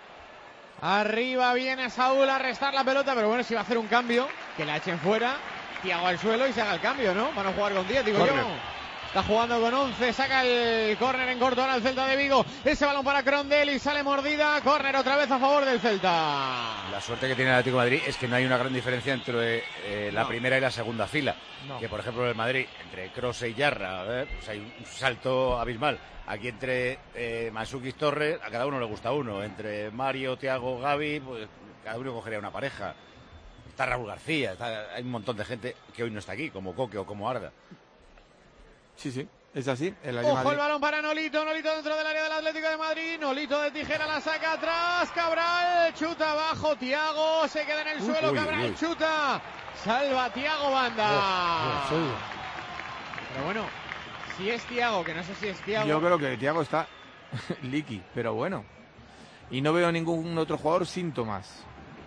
Arriba viene Saúl a restar la pelota, pero bueno, si va a hacer un cambio, que la echen fuera, Thiago al suelo y se haga el cambio, ¿no? Van a jugar con 10, digo yo. Está jugando con 11, saca el córner en corto ahora el Celta de Vigo. Ese balón para Crondelli, sale mordida, córner otra vez a favor del Celta. La suerte que tiene el Atlético de Madrid es que no hay una gran diferencia entre la primera y la segunda fila. Que por ejemplo en el Madrid, entre Kroos y Yarra, pues hay un salto abismal. Aquí entre Mandzukic Torres, a cada uno le gusta uno. Entre Mario, Thiago, Gavi, pues cada uno cogería una pareja. Está Raúl García, hay un montón de gente que hoy no está aquí, como Coque o como Arda. Sí, es así. Ojo el balón para Nolito dentro del área del Atlético de Madrid. Nolito de tijera la saca atrás. Cabral chuta abajo. Thiago se queda en el suelo. Cabral chuta. Salva Thiago Banda. Pero bueno, si es Thiago, que no sé si es Thiago. Yo creo que Thiago está liqui, pero bueno. Y no veo ningún otro jugador síntomas.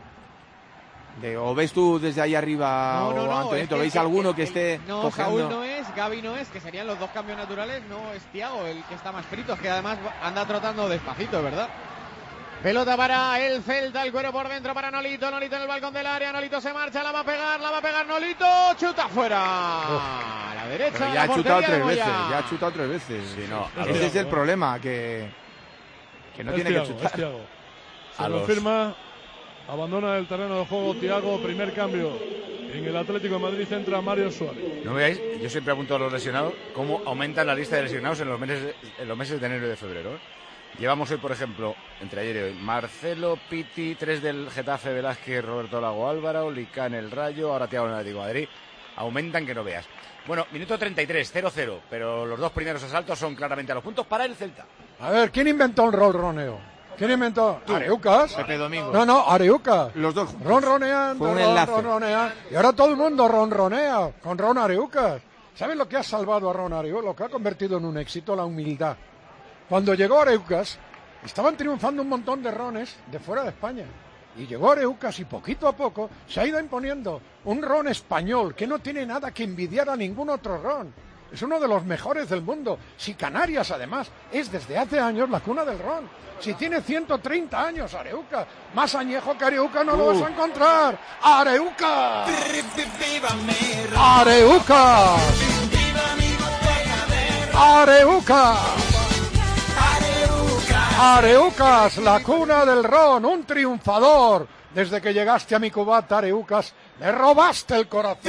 ¿O ves tú desde ahí arriba, no, Antonito? ¿Veis alguno que esté no, cojeando? Saúl no es, Gavi no es, que serían los dos cambios naturales. No es Thiago el que está más frito, es que además anda trotando despacito, ¿verdad? Pelota para el Celta, el cuero por dentro para Nolito en el balcón del área, Nolito se marcha, la va a pegar Nolito, chuta fuera. A la derecha. Pero ya ha chutado tres veces, Sí, no, ese es el problema, que no tiene Thiago, que chutar. Es Thiago. Se confirma. Abandona el terreno de juego Thiago, primer cambio en el Atlético de Madrid, entra Mario Suárez. No veáis, yo siempre apunto a los lesionados, cómo aumenta la lista de lesionados en los meses de enero y de febrero. Llevamos hoy, por ejemplo, entre ayer y hoy, Marcelo, Piti, 3 del Getafe, Velázquez, Roberto Lago, Álvaro, Licán, el Rayo, ahora Thiago en el Atlético de Madrid. Aumentan que no veas. Bueno, minuto 33, 0-0, pero los dos primeros asaltos son claramente a los puntos para el Celta. A ver, ¿quién inventó el ronroneo? ¿Quién inventó? ¿Areucas? Pepe Domingo. No, Areucas. Los dos ronronean. Fue un enlace. Y ahora todo el mundo ronronea con Ron Areucas. ¿Sabes lo que ha salvado a Ron Areucas? Lo que ha convertido en un éxito, la humildad. Cuando llegó Areucas, estaban triunfando un montón de rones de fuera de España. Y llegó Areucas y poquito a poco se ha ido imponiendo un ron español que no tiene nada que envidiar a ningún otro ron. Es uno de los mejores del mundo. Si Canarias, además, es desde hace años la cuna del ron. Si tiene 130 años, Areucas. Más añejo que Areucas no lo vas a encontrar. ¡Areucas! ¡Areucas! ¡Areucas! Areucas, la cuna del ron, un triunfador. Desde que llegaste a mi cubata, Areucas, me robaste el corazón.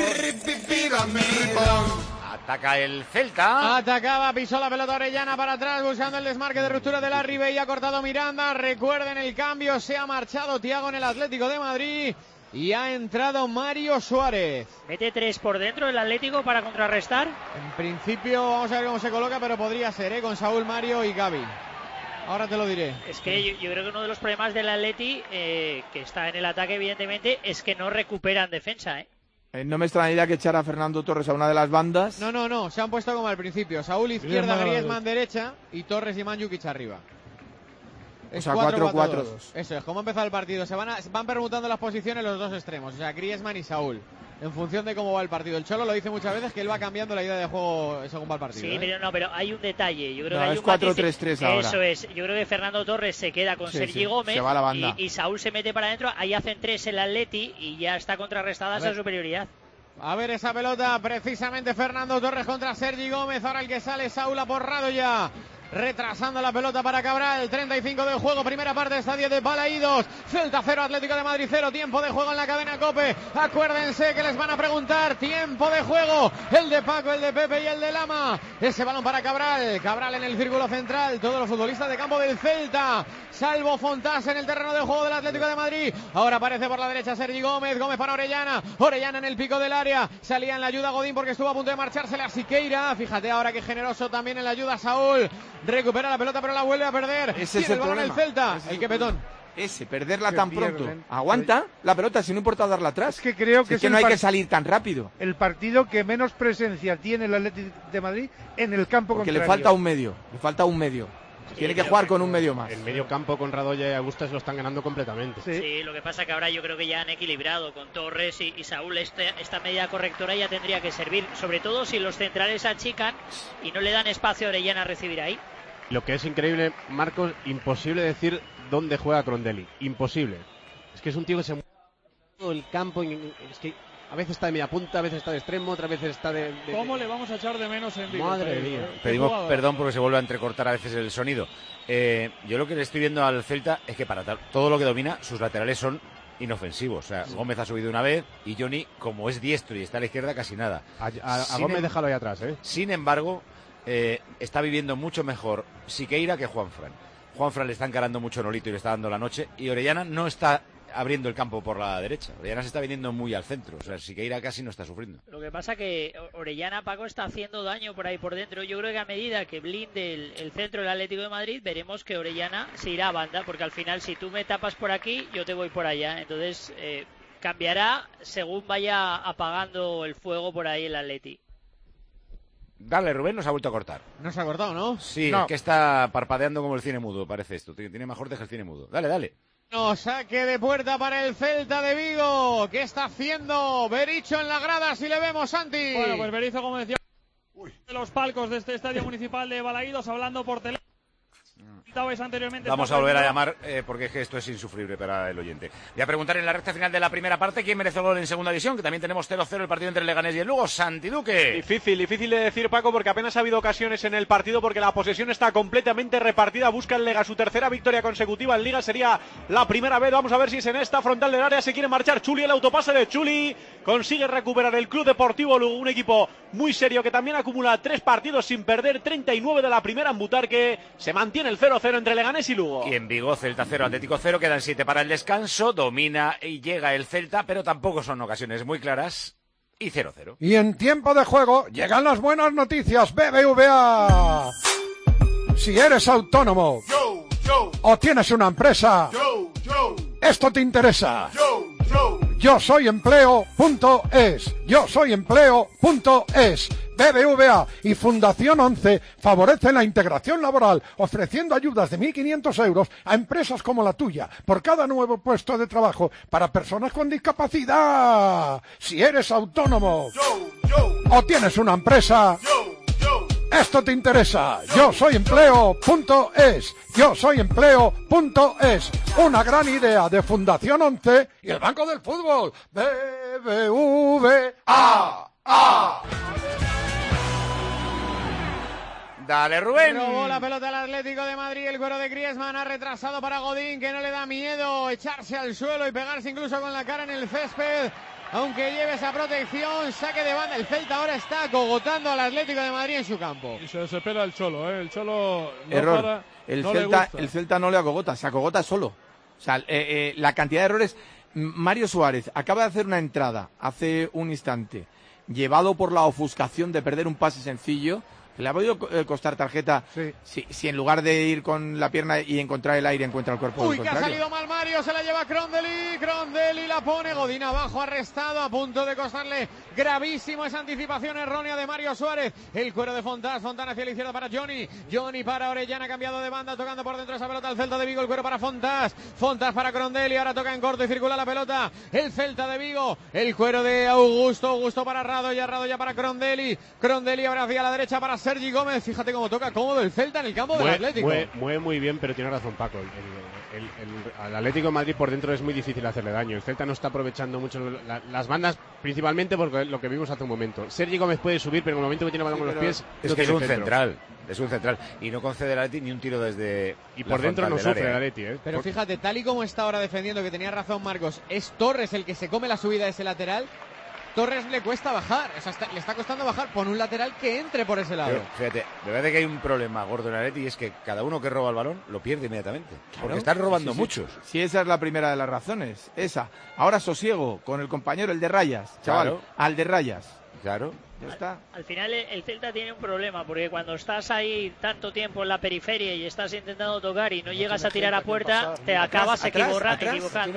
Ataca el Celta. Atacaba, pisó la pelota Orellana para atrás, buscando el desmarque de ruptura de Larribey y ha cortado Miranda. Recuerden el cambio, se ha marchado Thiago en el Atlético de Madrid y ha entrado Mario Suárez. Mete 3 por dentro el Atlético para contrarrestar. En principio, vamos a ver cómo se coloca, pero podría ser, con Saúl, Mario y Gavi. Ahora te lo diré. Es que yo creo que uno de los problemas del Atleti, que está en el ataque evidentemente, es que no recuperan defensa, No me extrañaría que echara a Fernando Torres a una de las bandas. No, se han puesto como al principio. Saúl izquierda, Griezmann derecha y Torres y Mandzukic arriba. O sea, 4-4-2. Eso es, como ha empezado el partido. Se van permutando las posiciones los dos extremos, o sea, Griezmann y Saúl. En función de cómo va el partido. El Cholo lo dice muchas veces que él va cambiando la idea de juego según va el partido. Sí, pero hay un detalle. Yo creo que hay es un 4-3-3 ahora. Eso es. Yo creo que Fernando Torres se queda con Sergi Gómez se va a la banda. y Saúl se mete para adentro. Ahí hacen 3 el Atleti y ya está contrarrestada esa superioridad. A ver esa pelota, precisamente Fernando Torres contra Sergi Gómez. Ahora el que sale Saúl aporrado ya. Retrasando la pelota para Cabral, 35 del juego, primera parte, estadio de Balaídos, Celta 0, Atlético de Madrid 0, tiempo de juego en la cadena COPE. Acuérdense que les van a preguntar, tiempo de juego, el de Paco, el de Pepe y el de Lama. Ese balón para Cabral, Cabral en el círculo central, todos los futbolistas de campo del Celta, salvo Fontás en el terreno de juego del Atlético de Madrid. Ahora aparece por la derecha Sergi Gómez, Gómez para Orellana, Orellana en el pico del área, salía en la ayuda Godín porque estuvo a punto de marchársele a Siqueira. Fíjate ahora que generoso también en la ayuda Saúl. Recupera la pelota pero la vuelve a perder. Ese es el balón el Celta. El que petón. Perderla tan pronto. Aguanta la pelota si no importa darla atrás. Es que creo que, no hay que salir tan rápido. El partido que menos presencia tiene el Atlético de Madrid en el campo porque contrario. Le falta un medio. Tiene que jugar con un medio más. El medio campo con Radoya y Augusto se lo están ganando completamente. Sí, lo que pasa es que ahora yo creo que ya han equilibrado con Torres y Saúl. Esta medida correctora ya tendría que servir, sobre todo si los centrales achican y no le dan espacio a Orellana a recibir ahí. Lo que es increíble, Marcos, imposible decir dónde juega Crondelli. Imposible. Es que es un tío que se mueve todo el campo. Es que a veces está de media punta, a veces está de extremo, otras veces está de... ¿Cómo le vamos a echar de menos en Vigo? Madre mía. Pedimos perdón porque se vuelve a entrecortar a veces el sonido. Yo lo que le estoy viendo al Celta es que para todo lo que domina, sus laterales son inofensivos. O sea, Gómez ha subido una vez y Johnny, como es diestro y está a la izquierda, casi nada. A Gómez déjalo ahí atrás, ¿eh? Sin embargo, está viviendo mucho mejor Siqueira que Juanfran. Juanfran le está encarando mucho a Nolito y le está dando la noche, y Orellana no está abriendo el campo por la derecha. Orellana se está viniendo muy al centro, o sea, Siqueira casi no está sufriendo. Lo que pasa que Orellana, Paco, está haciendo daño por ahí por dentro. Yo creo que a medida que blinde el centro del Atlético de Madrid, veremos que Orellana se irá a banda, porque al final si tú me tapas por aquí, yo te voy por allá. Entonces cambiará según vaya apagando el fuego por ahí el Atleti. Dale, Rubén, nos ha vuelto a cortar. No se ha cortado, ¿no? Sí, no. Es que está parpadeando como el cine mudo, parece esto. Tiene mejor deja el cine mudo. Dale. No, saque de puerta para el Celta de Vigo. ¿Qué está haciendo Berizzo en la grada? Si le vemos, Santi. Bueno, pues Berizzo, como decía, de los palcos de este estadio municipal de Balaídos, hablando por teléfono. Anteriormente vamos a volver a llamar porque es que esto es insufrible para el oyente. Voy a preguntar en la recta final de la primera parte quién merece el gol en segunda división, que también tenemos 0-0 el partido entre el Leganés y el Lugo. Santi Duque. Difícil de decir, Paco, porque apenas ha habido ocasiones en el partido, porque la posesión está completamente repartida. Busca el Lega su tercera victoria consecutiva en Liga, sería la primera vez. Vamos a ver si es en esta frontal del área. Se quiere marchar Chuli, el autopase de Chuli consigue recuperar el Club Deportivo Lugo, un equipo muy serio que también acumula 3 partidos sin perder, 39 de la primera en Butarque. Se mantiene el 0-0 entre Leganés y Lugo. Y en Vigo, Celta 0, Atlético 0, quedan 7 para el descanso, domina y llega el Celta, pero tampoco son ocasiones muy claras, y 0-0. Y en tiempo de juego llegan las buenas noticias, BBVA. Si eres autónomo o tienes una empresa, esto te interesa. Yo soy empleo.es. Yo soy empleo.es. BBVA y Fundación 11 favorecen la integración laboral, ofreciendo ayudas de 1.500 euros a empresas como la tuya por cada nuevo puesto de trabajo para personas con discapacidad. Si eres autónomo o tienes una empresa, esto te interesa. Yo soy empleo.es. Yo soy empleo.es. Una gran idea de Fundación 11 y el Banco del Fútbol. BBVA. Dale, Rubén. Robó la pelota al Atlético de Madrid, el cuero de Griezmann ha retrasado para Godín, que no le da miedo echarse al suelo y pegarse incluso con la cara en el césped, aunque lleve esa protección. Saque de banda, el Celta ahora está acogotando al Atlético de Madrid en su campo. Y se desespera el Cholo, el Cholo no error. para, El Celta no le acogota, se acogota solo. O sea, la cantidad de errores. Mario Suárez acaba de hacer una entrada hace un instante, llevado por la ofuscación de perder un pase sencillo. Le ha podido costar tarjeta si en lugar de ir con la pierna y encontrar el aire encuentra el cuerpo. Uy, que ha salido mal Mario, se la lleva Crondelli la pone, Godín abajo, arrestado, a punto de costarle gravísimo esa anticipación errónea de Mario Suárez. El cuero de Fontás hacia la izquierda para Johnny para Orellana, cambiado de banda, tocando por dentro esa pelota el Celta de Vigo, el cuero para Fontás para Crondelli, ahora toca en corto y circula la pelota, el Celta de Vigo, el cuero de Augusto para Radoya para Crondelli ahora hacia la derecha para Sergi Gómez, fíjate cómo toca cómodo el Celta en el campo del Atlético. Mueve muy bien, pero tiene razón Paco, al Atlético de Madrid por dentro es muy difícil hacerle daño, el Celta no está aprovechando mucho las bandas, principalmente porque lo que vimos hace un momento. Sergi Gómez puede subir, pero en el momento que tiene balón con los pies es que es un central y no concede al Atleti ni un tiro desde y por dentro no sufre el Atleti, Pero fíjate, tal y como está ahora defendiendo, que tenía razón Marcos, es Torres el que se come la subida de ese lateral. Torres le cuesta bajar, o sea, le está costando bajar, pon un lateral que entre por ese lado. Pero, fíjate, de verdad que hay un problema gordo en el Atleti y es que cada uno que roba el balón lo pierde inmediatamente, porque están robando muchos. Sí, esa es la primera de las razones, esa. Ahora sosiego con el compañero, el de rayas, chaval, al de rayas. Claro. Ya está. Al final el Celta tiene un problema, porque cuando estás ahí tanto tiempo en la periferia y estás intentando tocar y no llegas a tirar a puerta, te acabas equivocando.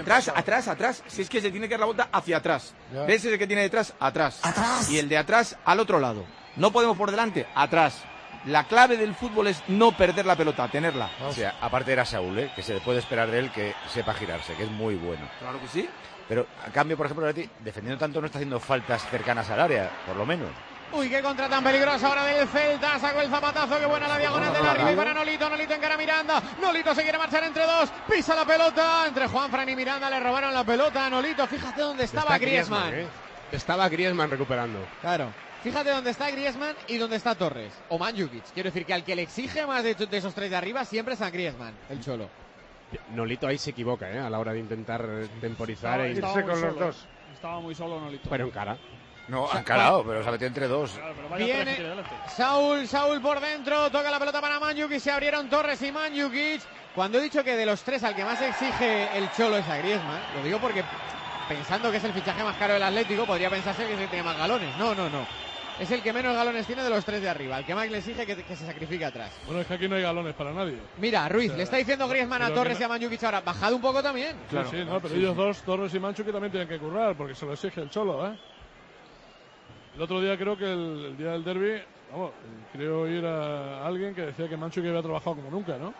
Atrás. Si es que se tiene que dar la vuelta hacia atrás. ¿Ves ese que tiene detrás? Atrás. Y el de atrás al otro lado. No podemos por delante, atrás. La clave del fútbol es no perder la pelota, tenerla. O sea, aparte era Saúl, que se le puede esperar de él que sepa girarse, que es muy bueno. Claro que sí. Pero, a cambio, por ejemplo, defendiendo tanto no está haciendo faltas cercanas al área, por lo menos. Uy, qué contra tan peligrosa ahora del Celta. Sacó el zapatazo, qué buena la diagonal de arriba y para Nolito encara a Miranda. Nolito se quiere marchar entre dos. Pisa la pelota. Entre Juanfran y Miranda le robaron la pelota a Nolito. Fíjate dónde estaba Griezmann. Estaba Griezmann recuperando. Claro. Fíjate dónde está Griezmann y dónde está Torres. O Mandzukic. Quiero decir que al que le exige más de esos tres de arriba siempre es a Griezmann, el Cholo. Nolito ahí se equivoca, a la hora de intentar temporizar e irse con los dos. Estaba muy solo Nolito. Pero en cara. No, ha encarado, pero se ha metido entre dos. Claro, viene Saúl por dentro, toca la pelota para Mandzukic, se abrieron Torres y Mandzukic. Cuando he dicho que de los tres al que más exige el Cholo es a Griezmann, lo digo porque pensando que es el fichaje más caro del Atlético, podría pensarse que es el que tiene más galones. No. Es el que menos galones tiene de los tres de arriba, el que más le exige que se sacrifique atrás. Bueno, es que aquí no hay galones para nadie. Mira, Ruiz, le está diciendo Griezmann a Torres y a Mandzukic ahora, bajad un poco también. Claro, sí, no, pero ellos dos, Torres y Mandzukic, también tienen que currar, porque se lo exige el Cholo, El otro día creo que el día del derbi, creo oír a alguien que decía que Mandzukic había trabajado como nunca, ¿no?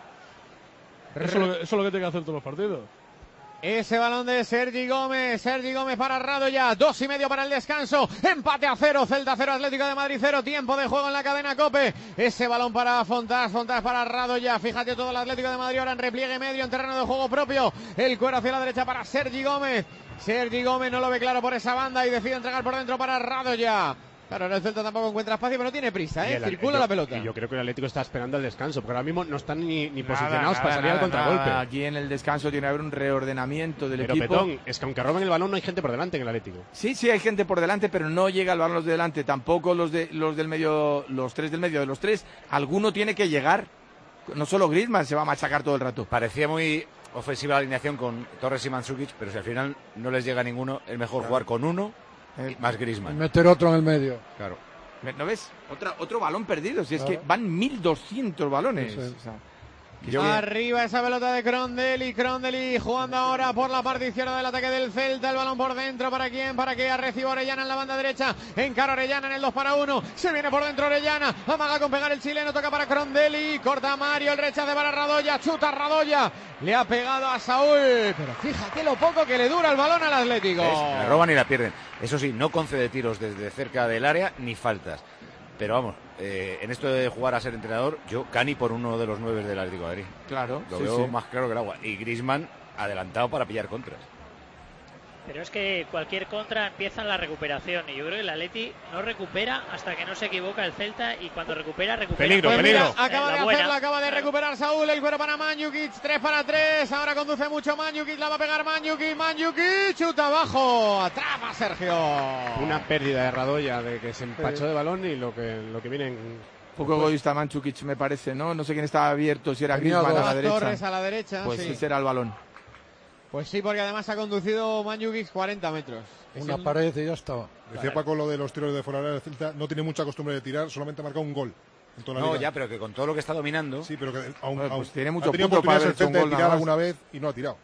Eso es lo que tiene que hacer todos los partidos. Ese balón de Sergi Gómez para Radoya, 2:30 para el descanso, empate a 0, Celta 0, Atlético de Madrid 0, tiempo de juego en la cadena COPE, ese balón para Fontás para Radoya, fíjate todo el Atlético de Madrid ahora en repliegue medio, en terreno de juego propio, el cuero hacia la derecha para Sergi Gómez no lo ve claro por esa banda y decide entregar por dentro para Radoya. Claro, el Celta tampoco encuentra espacio, pero no tiene prisa, circula la pelota. Y yo creo que el Atlético está esperando el descanso, porque ahora mismo no están ni posicionados para salir al contragolpe. Aquí en el descanso tiene que haber un reordenamiento del equipo. Pero Petón, es que aunque roben el balón no hay gente por delante en el Atlético. Sí, hay gente por delante, pero no llega el balón los de delante, tampoco los del medio, los tres del medio. De los tres, alguno tiene que llegar. No solo Griezmann se va a machacar todo el rato. Parecía muy ofensiva la alineación con Torres y Mandzukic, pero si al final no les llega ninguno, es mejor jugar con uno más Griezmann. Meter otro en el medio. Claro. ¿No ves? Otro balón perdido. Si es que van 1.200 balones. Arriba esa pelota de Crondelli jugando ahora por la parte izquierda del ataque del Celta, el balón por dentro, ¿para quién? Para que reciba Orellana en la banda derecha, encara Orellana en el 2-1, se viene por dentro Orellana, amaga con pegar el chileno, toca para Crondelli, corta Mario, el rechace para Radoya, chuta Radoya, le ha pegado a Saúl, pero fíjate lo poco que le dura el balón al Atlético. La roban y la pierden, eso sí, no concede tiros desde cerca del área ni faltas. Pero vamos, en esto de jugar a ser entrenador, yo Cani por uno de los 9 del Atlético de Madrid. Claro. Lo veo más claro que el agua. Y Griezmann adelantado para pillar contras. Pero es que cualquier contra empieza en la recuperación. Y yo creo que el Atleti no recupera hasta que no se equivoca el Celta. Y cuando recupera. Peligro. Mira, acaba de recuperar Saúl. El cuero para Mandzukic. 3-3. Ahora conduce mucho Mandzukic. La va a pegar Mandzukic. Chuta abajo. Atrapa Sergio. Una pérdida de Radoya, de que se empachó de balón y lo que viene en... Poco egoísta Mandzukic, me parece, ¿no? No sé quién estaba abierto, si era Griezmann a la derecha. Torres a la derecha. Pues ese era el balón. Pues sí, porque además ha conducido Mandžukić 40 metros. Una pared y ya estaba. Decía Paco lo de los tiros de fuera del Celta, no tiene mucha costumbre de tirar, solamente ha marcado un gol. En toda la liga. Ya, pero que con todo lo que está dominando. Sí, pero que aún pues tiene mucho tenido punto para haber oportunidades el hecho un Celta de gol tirar nada más. alguna vez y no ha tirado.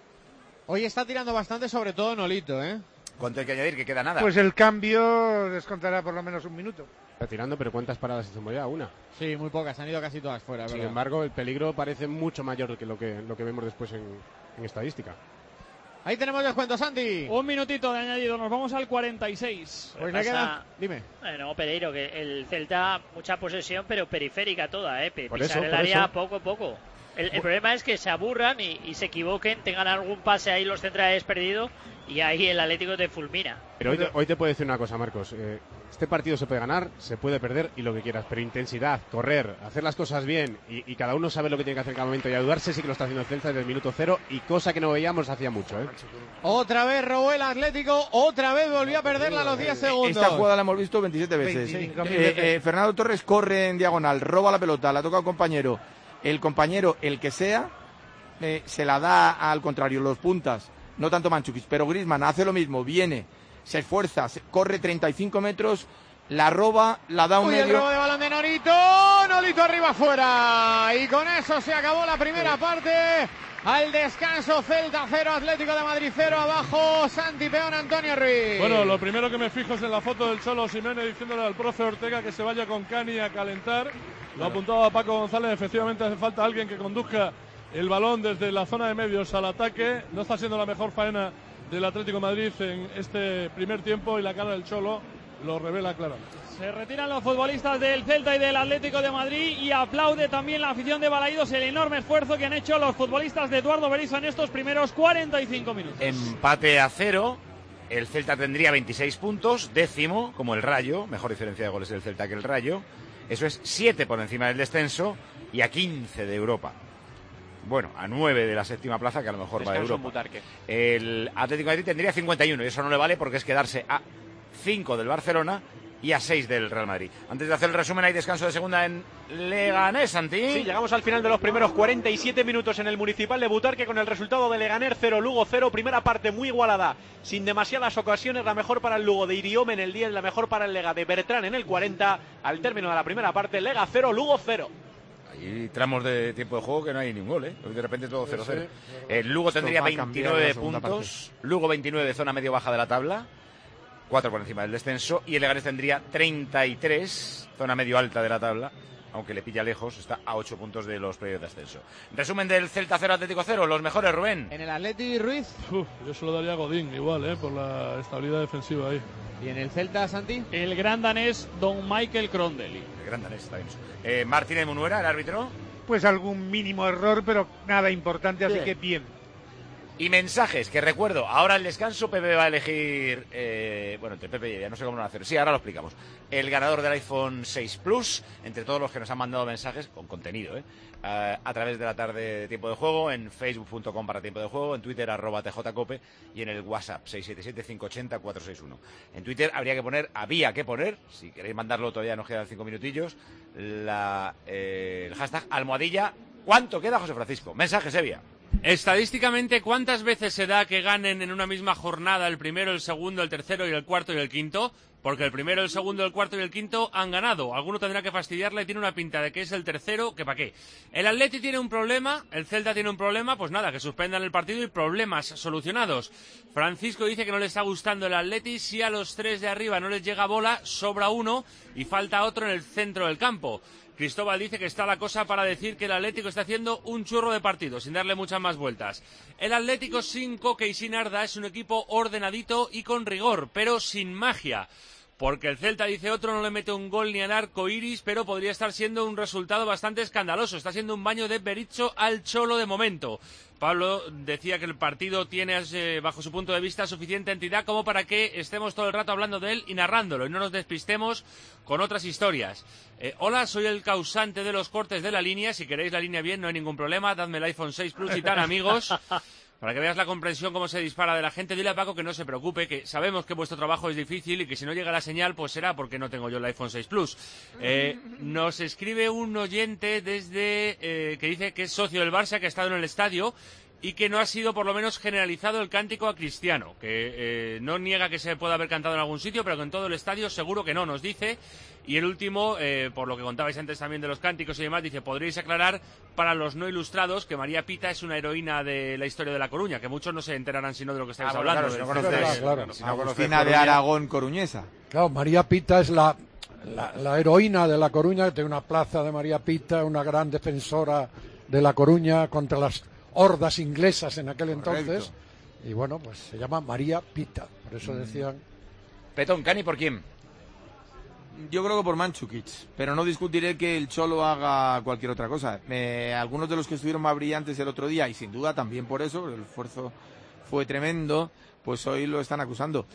Hoy está tirando bastante, sobre todo Nolito, ¿eh? ¿Cuánto hay que añadir? Que queda nada. Pues el cambio descontará por lo menos un minuto. Está tirando, pero ¿cuántas paradas hizo ya? Una. Sí, muy pocas, han ido casi todas fuera. Sin ¿verdad? embargo, el peligro parece mucho mayor que lo que vemos después en estadística. Ahí tenemos descuento, Santi. Un minutito de añadido, nos vamos al 46. Pues le queda. Dime. No, Pereiro, que el Celta, mucha posesión, pero periférica toda, Por pisar eso, el por área eso. poco a poco. El problema es que se aburran y se equivoquen, tengan algún pase ahí los centrales perdido y ahí el Atlético te fulmina. Pero hoy te puedo decir una cosa, Marcos. Este partido se puede ganar, se puede perder y lo que quieras, pero intensidad, correr, hacer las cosas bien y cada uno sabe lo que tiene que hacer en cada momento y ayudarse sí que lo está haciendo el Celta desde el minuto 0 y cosa que no veíamos hacía mucho. Otra vez robó el Atlético, otra vez volvió a perderla a los 10 segundos. Esta jugada la hemos visto 27 veces. 25.000 veces. Fernando Torres corre en diagonal, roba la pelota, la toca al compañero. El compañero, el que sea, se la da al contrario, los puntas, no tanto Mandžukić, pero Griezmann hace lo mismo, viene, se esfuerza, corre 35 metros, la roba, la da un Uy, el medio. robo de balón de Nolito arriba afuera. Y con eso se acabó la primera parte. Al descanso, Celta 0, Atlético de Madrid 0, abajo Santi Peón, Antonio Ruiz. Bueno, lo primero que me fijo es en la foto del Cholo Simeone diciéndole al profe Ortega que se vaya con Cani a calentar. Lo apuntaba Paco González, efectivamente hace falta alguien que conduzca el balón desde la zona de medios al ataque. No está siendo la mejor faena del Atlético de Madrid en este primer tiempo y la cara del Cholo lo revela claramente. Se retiran los futbolistas del Celta y del Atlético de Madrid y aplaude también la afición de Balaídos el enorme esfuerzo que han hecho los futbolistas de Eduardo Berizzo en estos primeros 45 minutos. Empate a 0. El Celta tendría 26 puntos, décimo, como el Rayo. Mejor diferencia de goles del Celta que el Rayo. Eso es 7 por encima del descenso y a 15 de Europa. Bueno, a 9 de la séptima plaza, que a lo mejor va de Europa. El Atlético de Madrid tendría 51 y eso no le vale porque es quedarse a 5 del Barcelona y a 6 del Real Madrid. Antes de hacer el resumen, hay descanso de segunda en Leganés, Santi. Sí, llegamos al final de los primeros 47 minutos en el Municipal de Butarque con el resultado de Leganés 0, Lugo 0. Primera parte muy igualada, sin demasiadas ocasiones. La mejor para el Lugo de Iriome en el 10, la mejor para el Lega de Bertrán en el 40. Al término de la primera parte, Lega 0, Lugo 0. Hay tramos de tiempo de juego que no hay ningún gol, ¿eh? De repente todo 0-0. Sí. El Lugo tendría va a cambiar 29 la segunda puntos. Lugo 29 de zona medio-baja de la tabla. 4 por encima del descenso. Y el Leganés tendría 33, zona medio-alta de la tabla. Aunque le pilla lejos, está a 8 puntos de los previos de ascenso. Resumen del Celta 0, Atlético 0. Los mejores, Rubén. En el Atleti, Ruiz. Yo se lo daría a Godín igual, por la estabilidad defensiva ahí. ¿Y en el Celta, Santi? El gran danés Don Michael Crondelli. El gran danés, está bien. Martínez Munuera, el árbitro. Pues algún mínimo error, pero nada importante, así que bien. Y mensajes, que recuerdo, ahora el descanso Pepe va a elegir, entre Pepe y ella, no sé cómo lo van a hacer, sí, ahora lo explicamos. El ganador del iPhone 6 Plus, entre todos los que nos han mandado mensajes, con contenido, a través de la tarde de Tiempo de Juego, en facebook.com/Tiempo de Juego, en Twitter @TJCope y en el WhatsApp 677-580-461. En Twitter había que poner, si queréis mandarlo todavía nos quedan 5 minutillos, el hashtag almohadilla. ¿Cuánto queda, José Francisco? Mensaje, Sevilla. Estadísticamente, ¿cuántas veces se da que ganen en una misma jornada el primero, el segundo, el tercero y el cuarto y el quinto? Porque el primero, el segundo, el cuarto y el quinto han ganado. Alguno tendrá que fastidiarle, tiene una pinta de que es el tercero, que para qué. El Atleti tiene un problema, el Celta tiene un problema, pues nada, que suspendan el partido y problemas solucionados. Francisco dice que no le está gustando el Atleti, si a los 3 de arriba no les llega bola, sobra uno y falta otro en el centro del campo. Cristóbal dice que está la cosa para decir que el Atlético está haciendo un churro de partido, sin darle muchas más vueltas. El Atlético sin Coque y sin Arda es un equipo ordenadito y con rigor, pero sin magia. Porque el Celta, dice otro, no le mete un gol ni al arco iris, pero podría estar siendo un resultado bastante escandaloso. Está siendo un baño de Berizzo al Cholo de momento. Pablo decía que el partido tiene, bajo su punto de vista, suficiente entidad como para que estemos todo el rato hablando de él y narrándolo, y no nos despistemos con otras historias. Hola, soy el causante de los cortes de la línea. Si queréis la línea bien, no hay ningún problema. Dadme el iPhone 6 Plus y tal, amigos. Para que veas la comprensión, cómo se dispara de la gente, dile a Paco que no se preocupe, que sabemos que vuestro trabajo es difícil y que si no llega la señal, pues será porque no tengo yo el iPhone 6 Plus. Nos escribe un oyente desde que dice que es socio del Barça, que ha estado en el estadio y que no ha sido por lo menos generalizado el cántico a Cristiano, que no niega que se pueda haber cantado en algún sitio, pero que en todo el estadio seguro que no, nos dice. Y el último, por lo que contabais antes también de los cánticos y demás, dice, podríais aclarar para los no ilustrados que María Pita es una heroína de la historia de La Coruña, que muchos no se enterarán sino de lo que estáis hablando. Claro, si no conocéis, Agustina de Aragón coruñesa. Claro, María Pita es la heroína de La Coruña, que tiene una plaza de María Pita, una gran defensora de La Coruña contra las hordas inglesas en aquel entonces. Y bueno, pues se llama María Pita, por eso decían. Petón, Cani, ¿por quién? Yo creo que por Mandžukić, pero no discutiré que el Cholo haga cualquier otra cosa. Algunos de los que estuvieron más brillantes el otro día, y sin duda también por eso, el esfuerzo fue tremendo, pues hoy lo están acusando.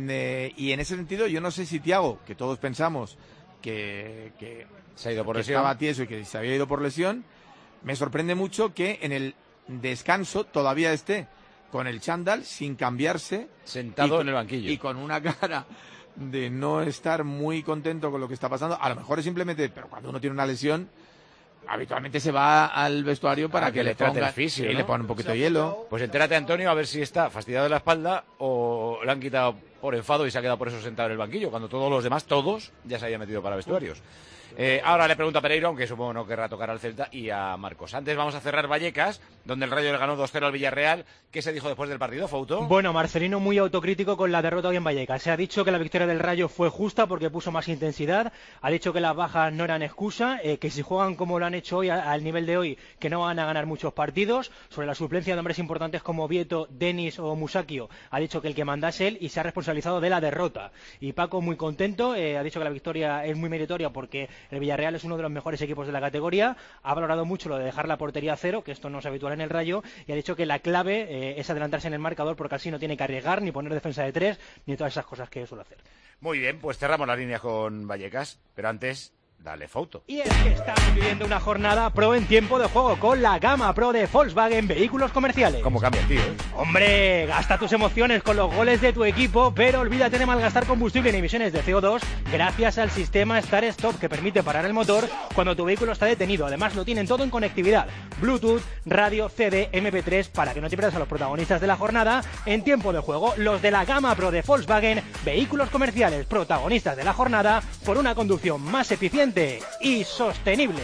Y en ese sentido, yo no sé si Thiago, que todos pensamos que se ha ido por lesión, estaba tieso y que se había ido por lesión, me sorprende mucho que en el descanso todavía esté con el chándal sin cambiarse, sentado en el banquillo y con una cara de no estar muy contento con lo que está pasando. A lo mejor es simplemente, pero cuando uno tiene una lesión, habitualmente se va al vestuario para que le trate ponga, el fisio, y ¿no? le pone un poquito de hielo. Pues entérate, Antonio, a ver si está fastidiado de la espalda o le han quitado por enfado y se ha quedado por eso sentado en el banquillo, cuando todos los demás, ya se habían metido para vestuarios. Ahora le pregunto a Pereiro, aunque supongo no querrá tocar al Celta, y a Marcos. Antes vamos a cerrar Vallecas, donde el Rayo le ganó 2-0 al Villarreal. ¿Qué se dijo después del partido, Fouto? Bueno, Marcelino muy autocrítico con la derrota hoy en Vallecas. Se ha dicho que la victoria del Rayo fue justa porque puso más intensidad. Ha dicho que las bajas no eran excusa, que si juegan como lo han hecho hoy, al nivel de hoy, que no van a ganar muchos partidos. Sobre la suplencia de hombres importantes como Vieto, Denis o Musakio, ha dicho que el que manda es él y se ha responsabilizado de la derrota. Y Paco muy contento, ha dicho que la victoria es muy meritoria porque el Villarreal es uno de los mejores equipos de la categoría. Ha valorado mucho lo de dejar la portería a cero, que esto no es habitual en el Rayo, y ha dicho que la clave es adelantarse en el marcador porque así no tiene que arriesgar ni poner defensa de tres ni todas esas cosas que suele hacer. Muy bien, pues cerramos las líneas con Vallecas, pero antes, dale, Fouto. Y es que estamos viviendo una jornada pro en tiempo de juego con la gama pro de Volkswagen Vehículos Comerciales. ¿Cómo cambia, tío? Hombre, gasta tus emociones con los goles de tu equipo, pero olvídate de malgastar combustible en emisiones de CO2 gracias al sistema Start Stop que permite parar el motor cuando tu vehículo está detenido. Además lo tienen todo en conectividad, Bluetooth, radio, CD, MP3, para que no te pierdas a los protagonistas de la jornada en tiempo de juego, los de la gama pro de Volkswagen Vehículos Comerciales, protagonistas de la jornada por una conducción más eficiente y sostenible.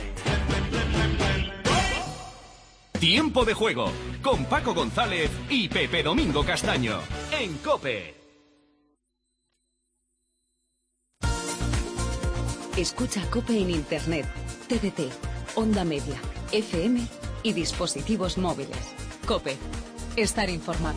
Tiempo de juego con Paco González y Pepe Domingo Castaño en COPE. Escucha COPE en Internet, TDT, Onda Media, FM y dispositivos móviles. COPE. Estar informado.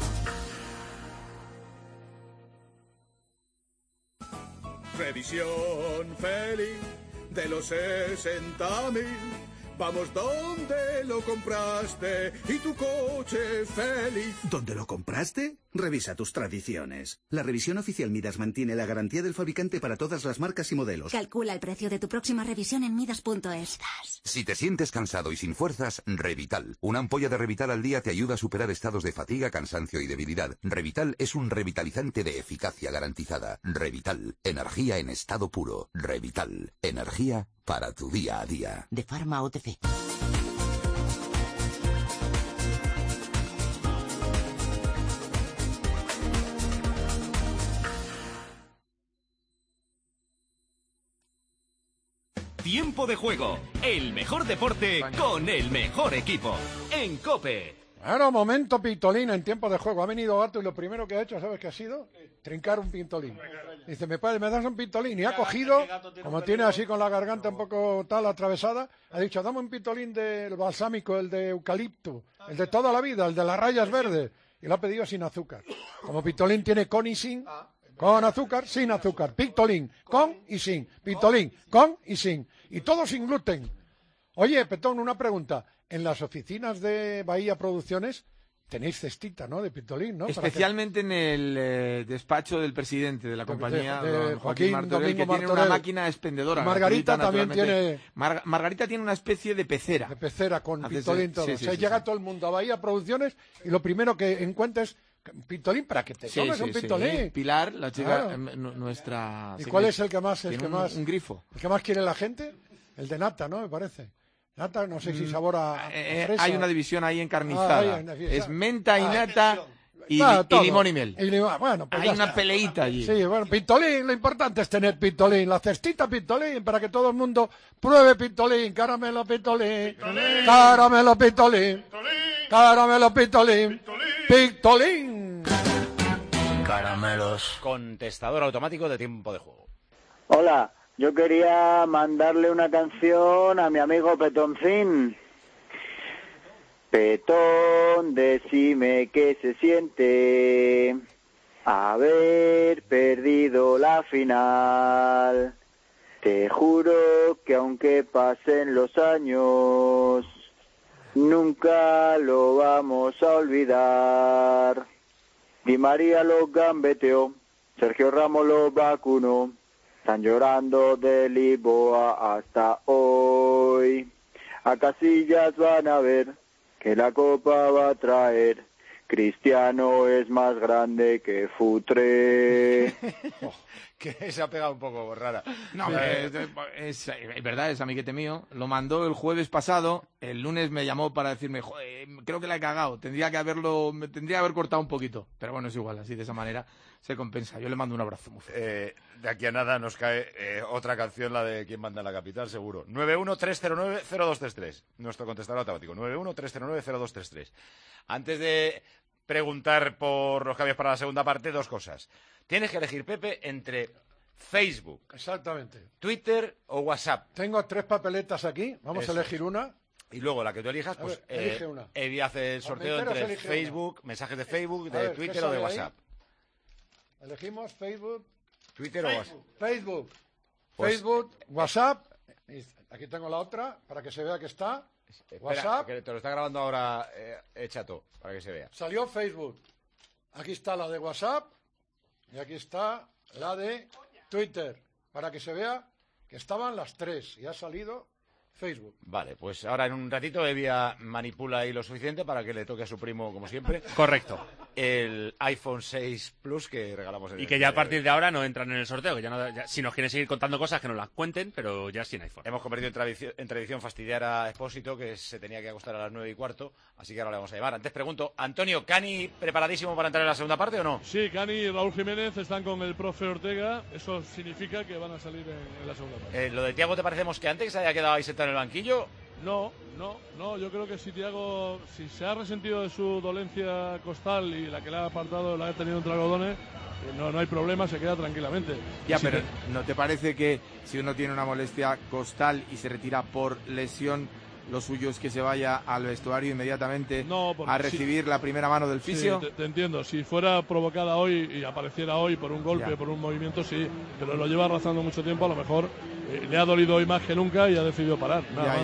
Revisión feliz de los 60.000. Vamos donde lo compraste y tu coche feliz. ¿Dónde lo compraste? Revisa tus tradiciones. La revisión oficial Midas mantiene la garantía del fabricante para todas las marcas y modelos. Calcula el precio de tu próxima revisión en Midas.es. Si te sientes cansado y sin fuerzas, Revital. Una ampolla de Revital al día te ayuda a superar estados de fatiga, cansancio y debilidad. Revital es un revitalizante de eficacia garantizada. Revital. Energía en estado puro. Revital. Energía para tu día a día. De Pharma OTC. Tiempo de juego, el mejor deporte con el mejor equipo. En COPE. Ahora, momento pintolín en tiempo de juego. Ha venido Gato y lo primero que ha hecho, ¿sabes qué ha sido? Trincar un pintolín. Dice, ¿me das un pintolín? Y ha cogido, como tiene así con la garganta un poco tal atravesada, ha dicho, dame un pintolín del balsámico, el de eucalipto, el de toda la vida, el de las rayas verdes. Y lo ha pedido sin azúcar. Como pintolín tiene con y sin, con azúcar, sin azúcar. Pintolín, con y sin. Pintolín, con y sin. Y todo sin gluten. Oye, Petón, una pregunta. En las oficinas de Bahía Producciones tenéis cestita, ¿no? De pintolín, ¿no? Especialmente en el despacho del presidente de la compañía, de Joaquín Martorell, que Martorell. tiene una máquina expendedora. Margarita también tiene... Margarita tiene una especie de pecera. De pecera con pintolín todo. Sí, llega todo el mundo a Bahía Producciones y lo primero que encuentres pintolín para que te tomes un pintolín. Sí. Pilar, la chica, nuestra... ¿Y cuál es el que más? Un grifo. ¿El que más quiere la gente? El de nata, ¿no? Me parece. Nata, no sé si sabor a fresa. Hay una división ahí encarnizada. Es menta y nata y limón y miel. Bueno, pues hay una peleita allí. Sí, bueno, pintolín, lo importante es tener pintolín, la cestita pintolín, para que todo el mundo pruebe pintolín, caramelo pintolín, caramelo pintolín, caramelo pintolín, pintolín. Caramelos. Contestador automático de tiempo de juego. Hola, yo quería mandarle una canción a mi amigo Petoncín. Petón, decime qué se siente haber perdido la final. Te juro que aunque pasen los años, nunca lo vamos a olvidar. Di María lo gambeteó, Sergio Ramos lo vacunó. Están llorando de Lisboa hasta hoy. A Casillas van a ver que la Copa va a traer. Cristiano es más grande que Futre. Que se ha pegado un poco rara. No, es verdad, es amiguete mío. Lo mandó el jueves pasado. El lunes me llamó para decirme, joder, creo que la he cagado. Tendría que haber cortado un poquito. Pero bueno, es igual, así de esa manera se compensa. Yo le mando un abrazo muy fuerte. De aquí a nada nos cae otra canción, la de ¿Quién manda en la capital? Seguro. 913090233. Nuestro contestador automático. 913090233. Antes de preguntar por los cambios para la segunda parte, dos cosas. Tienes que elegir, Pepe, entre Facebook, exactamente, Twitter o WhatsApp. Tengo 3 papeletas aquí, vamos a elegir una. Y luego la que tú elijas, pues elige una. Evi hace el sorteo entre Facebook, mensajes de Facebook, de Twitter o de WhatsApp. Ahí. Elegimos Facebook, Twitter o WhatsApp. Facebook, Pues, Facebook, WhatsApp. Aquí tengo la otra para que se vea que está. Espera, WhatsApp. que te lo está grabando ahora Chato, para que se vea. Salió Facebook. Aquí está la de WhatsApp y aquí está la de Twitter, para que se vea que estaban las 3 y ha salido Facebook. Vale, pues ahora en un ratito Evia manipula ahí lo suficiente para que le toque a su primo, como siempre. Correcto. El iPhone 6 Plus que regalamos en Y que ya a partir de ahora no entran en el sorteo, que si nos quieren seguir contando cosas que nos las cuenten, pero ya sin iPhone. Hemos convertido en tradición fastidiar a Expósito, que se tenía que acostar a las 9:15, así que ahora le vamos a llevar. Antes pregunto, Antonio, ¿Cani preparadísimo para entrar en la segunda parte o no? Sí, Cani y Raúl Jiménez están con el profe Ortega, eso significa que van a salir en la segunda parte. ¿Lo de Thiago te parece mosqueante, que se haya quedado ahí sentado en el banquillo? No, yo creo que si Thiago, si se ha resentido de su dolencia costal y la que le ha apartado la ha tenido entre algodones, no hay problema, se queda tranquilamente. Ya, pero ¿no te parece que si uno tiene una molestia costal y se retira por lesión, lo suyo es que se vaya al vestuario inmediatamente a recibir la primera mano del fisio? Sí, te entiendo, si fuera provocada hoy y apareciera hoy por un golpe, por un movimiento, sí, pero lo lleva arrastrando mucho tiempo, a lo mejor le ha dolido hoy más que nunca y ha decidido parar.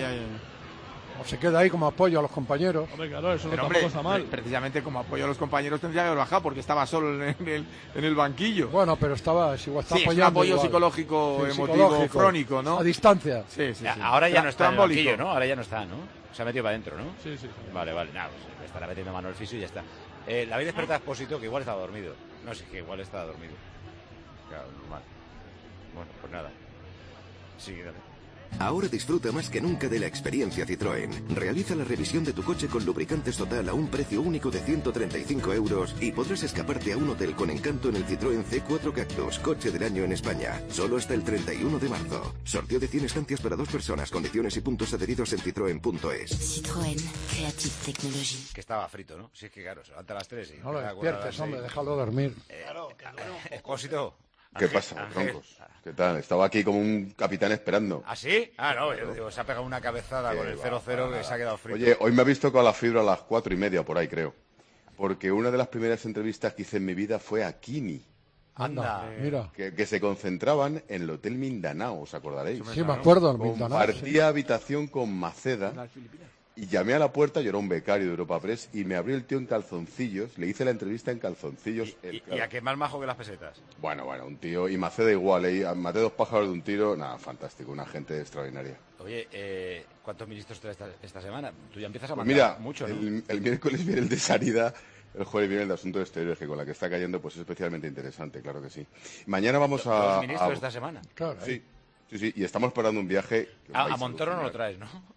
O se queda ahí como apoyo a los compañeros. Hombre, claro, eso pero, tampoco está mal. Precisamente como apoyo a los compañeros tendría que haber bajado porque estaba solo en el banquillo. Bueno, pero está apoyando. Es un apoyo psicológico, emotivo, crónico, ¿no? A distancia. Sí. Ahora ya no está en el banquillo, ¿no? Ahora ya no está, ¿no? Se ha metido para adentro, ¿no? Sí. Vale, nada, pues estará metiendo mano el fisio y ya está. Le habéis despertado a Expósito, que igual estaba dormido. No sé, que igual estaba dormido. Claro, normal. Bueno, pues nada. Sí, dale. Ahora disfruta más que nunca de la experiencia Citroën. Realiza la revisión de tu coche con lubricantes total a un precio único de 135 € y podrás escaparte a un hotel con encanto en el Citroën C4 Cactus, coche del año en España. Solo hasta el 31 de marzo. Sorteo de 100 estancias para 2 personas. Condiciones y puntos adheridos en citroen.es. Citroën, Creative Technology. Que estaba frito, ¿no? Si es que claro, se levanta a las 3 y... No lo despiertes, hombre, déjalo dormir. Expósito. ¿Qué pasa, troncos? ¿Qué tal? Estaba aquí como un capitán esperando. ¿Ah, sí? No, yo digo, se ha pegado una cabezada con el 0-0 que se ha quedado frito. Oye, hoy me ha visto con la fibra a las 4:30 por ahí, creo. Porque una de las primeras entrevistas que hice en mi vida fue a Kini. Anda, mira. Que se concentraban en el Hotel Mindanao, ¿os acordaréis? Sí, me acuerdo, el Mindanao. Compartía habitación con Maceda. Y llamé a la puerta, yo era un becario de Europa Press, y me abrió el tío en calzoncillos, le hice la entrevista en calzoncillos. ¿Y a qué más majo que las pesetas? Bueno, un tío, y Maceda igual, maté 2 pájaros de un tiro, nada, fantástico, una gente extraordinaria. Oye, ¿cuántos ministros traes esta semana? Tú ya empiezas a Pues mandar mucho, ¿no? El miércoles viene el de Sanidad, el jueves viene el de Asuntos Exteriores, que con la que está cayendo pues es especialmente interesante, claro que sí. Mañana vamos a... ¿Los ministros esta semana? Claro. Sí, y estamos preparando un viaje... A Montoro no lo traes, ¿no?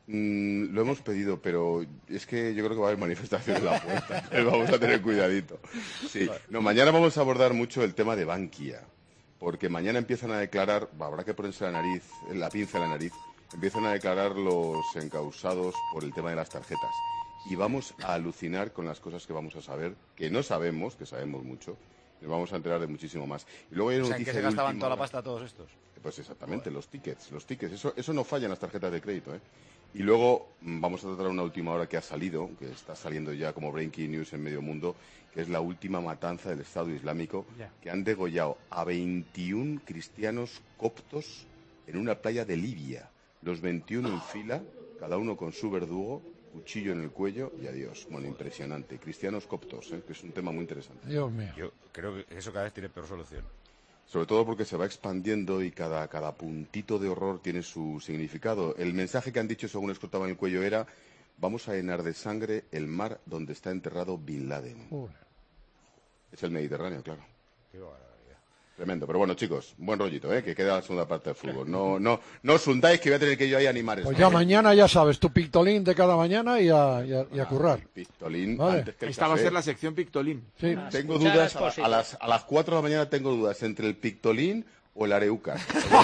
Lo hemos pedido, pero es que yo creo que va a haber manifestación en la puerta. Entonces vamos a tener cuidadito. Sí. No, mañana vamos a abordar mucho el tema de Bankia, porque mañana empiezan a declarar, habrá que ponerse la pinza en la nariz, empiezan a declarar los encausados por el tema de las tarjetas. Y vamos a alucinar con las cosas que vamos a saber, que no sabemos, que sabemos mucho. Nos vamos a enterar de muchísimo más. Y luego hay una ¿en qué se gastaban toda la pasta todos estos? Pues exactamente, los tickets. Eso no falla en las tarjetas de crédito, ¿eh? Y luego vamos a tratar una última hora que ha salido, que está saliendo ya como breaking news en medio mundo, que es la última matanza del Estado Islámico, que han degollado a 21 cristianos coptos en una playa de Libia. Los 21 en fila, cada uno con su verdugo, cuchillo en el cuello y adiós. Bueno, impresionante. Cristianos coptos, que es un tema muy interesante. Dios mío. Yo creo que eso cada vez tiene peor solución. Sobre todo porque se va expandiendo y cada puntito de horror tiene su significado. El mensaje que han dicho, según les cortaban el cuello, era: vamos a llenar de sangre el mar donde está enterrado Bin Laden. Es el Mediterráneo, claro. Qué barbaridad. Tremendo. Pero bueno, chicos, buen rollito, que queda la segunda parte del fútbol. No os hundáis, que voy a tener que yo ahí animar Pues ya mañana, ya sabes, tu pictolín de cada mañana y a currar. Pictolín, vale. Antes que el Esta va a café. ser la sección pictolín. Sí. Tengo dudas, a las 4 de la mañana tengo dudas entre el pictolín o el areucas.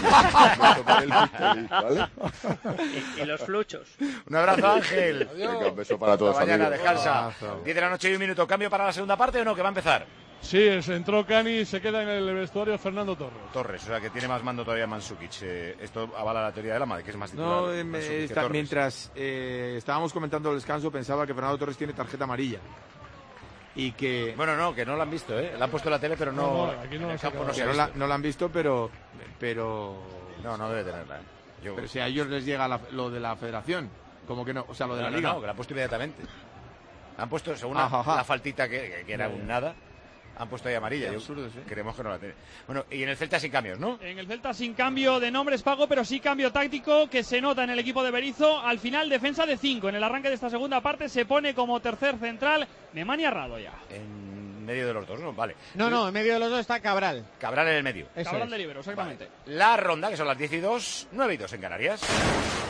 ¿Vale? Y los fluchos. Un abrazo, Ángel. Venga, un beso para todos, Hasta mañana, amigos. descansa. 10 de la noche y 1 minuto. ¿Cambio para la segunda parte o no? Que va a empezar. Sí, se entró Cani y se queda en el vestuario Fernando Torres. O sea que tiene más mando todavía Mandzukic. Esto avala la teoría de Lama, de que es más titular. No, Mandzukic que Torres. mientras estábamos comentando el descanso, pensaba que Fernando Torres tiene tarjeta amarilla. Y que... Bueno, no, que no lo han visto, ¿eh? La han puesto en la tele, pero no... aquí no en el campo no que se ha no visto. la han visto, pero... No debe tenerla. Pero si a ellos les llega lo de la federación, como que no, o sea, lo de la liga. No, que la han puesto inmediatamente. Han puesto, según Ajá. la faltita que era un nada, han puesto ahí amarilla. Qué absurdo, sí. Creemos que no la tiene. Bueno, y en el Celta sin cambios, ¿no? En el Celta sin cambio de nombres, Paco, pero sí cambio táctico que se nota en el equipo de Berizzo. Al final, defensa de 5. En el arranque de esta segunda parte se pone como tercer central Nemanja Rado ya. En medio de los dos, ¿no? Vale. No, en medio de los dos está Cabral. Cabral en el medio. Cabral de libero, exactamente. Vale. La ronda, que son las 10:02, 9:02 en Canarias.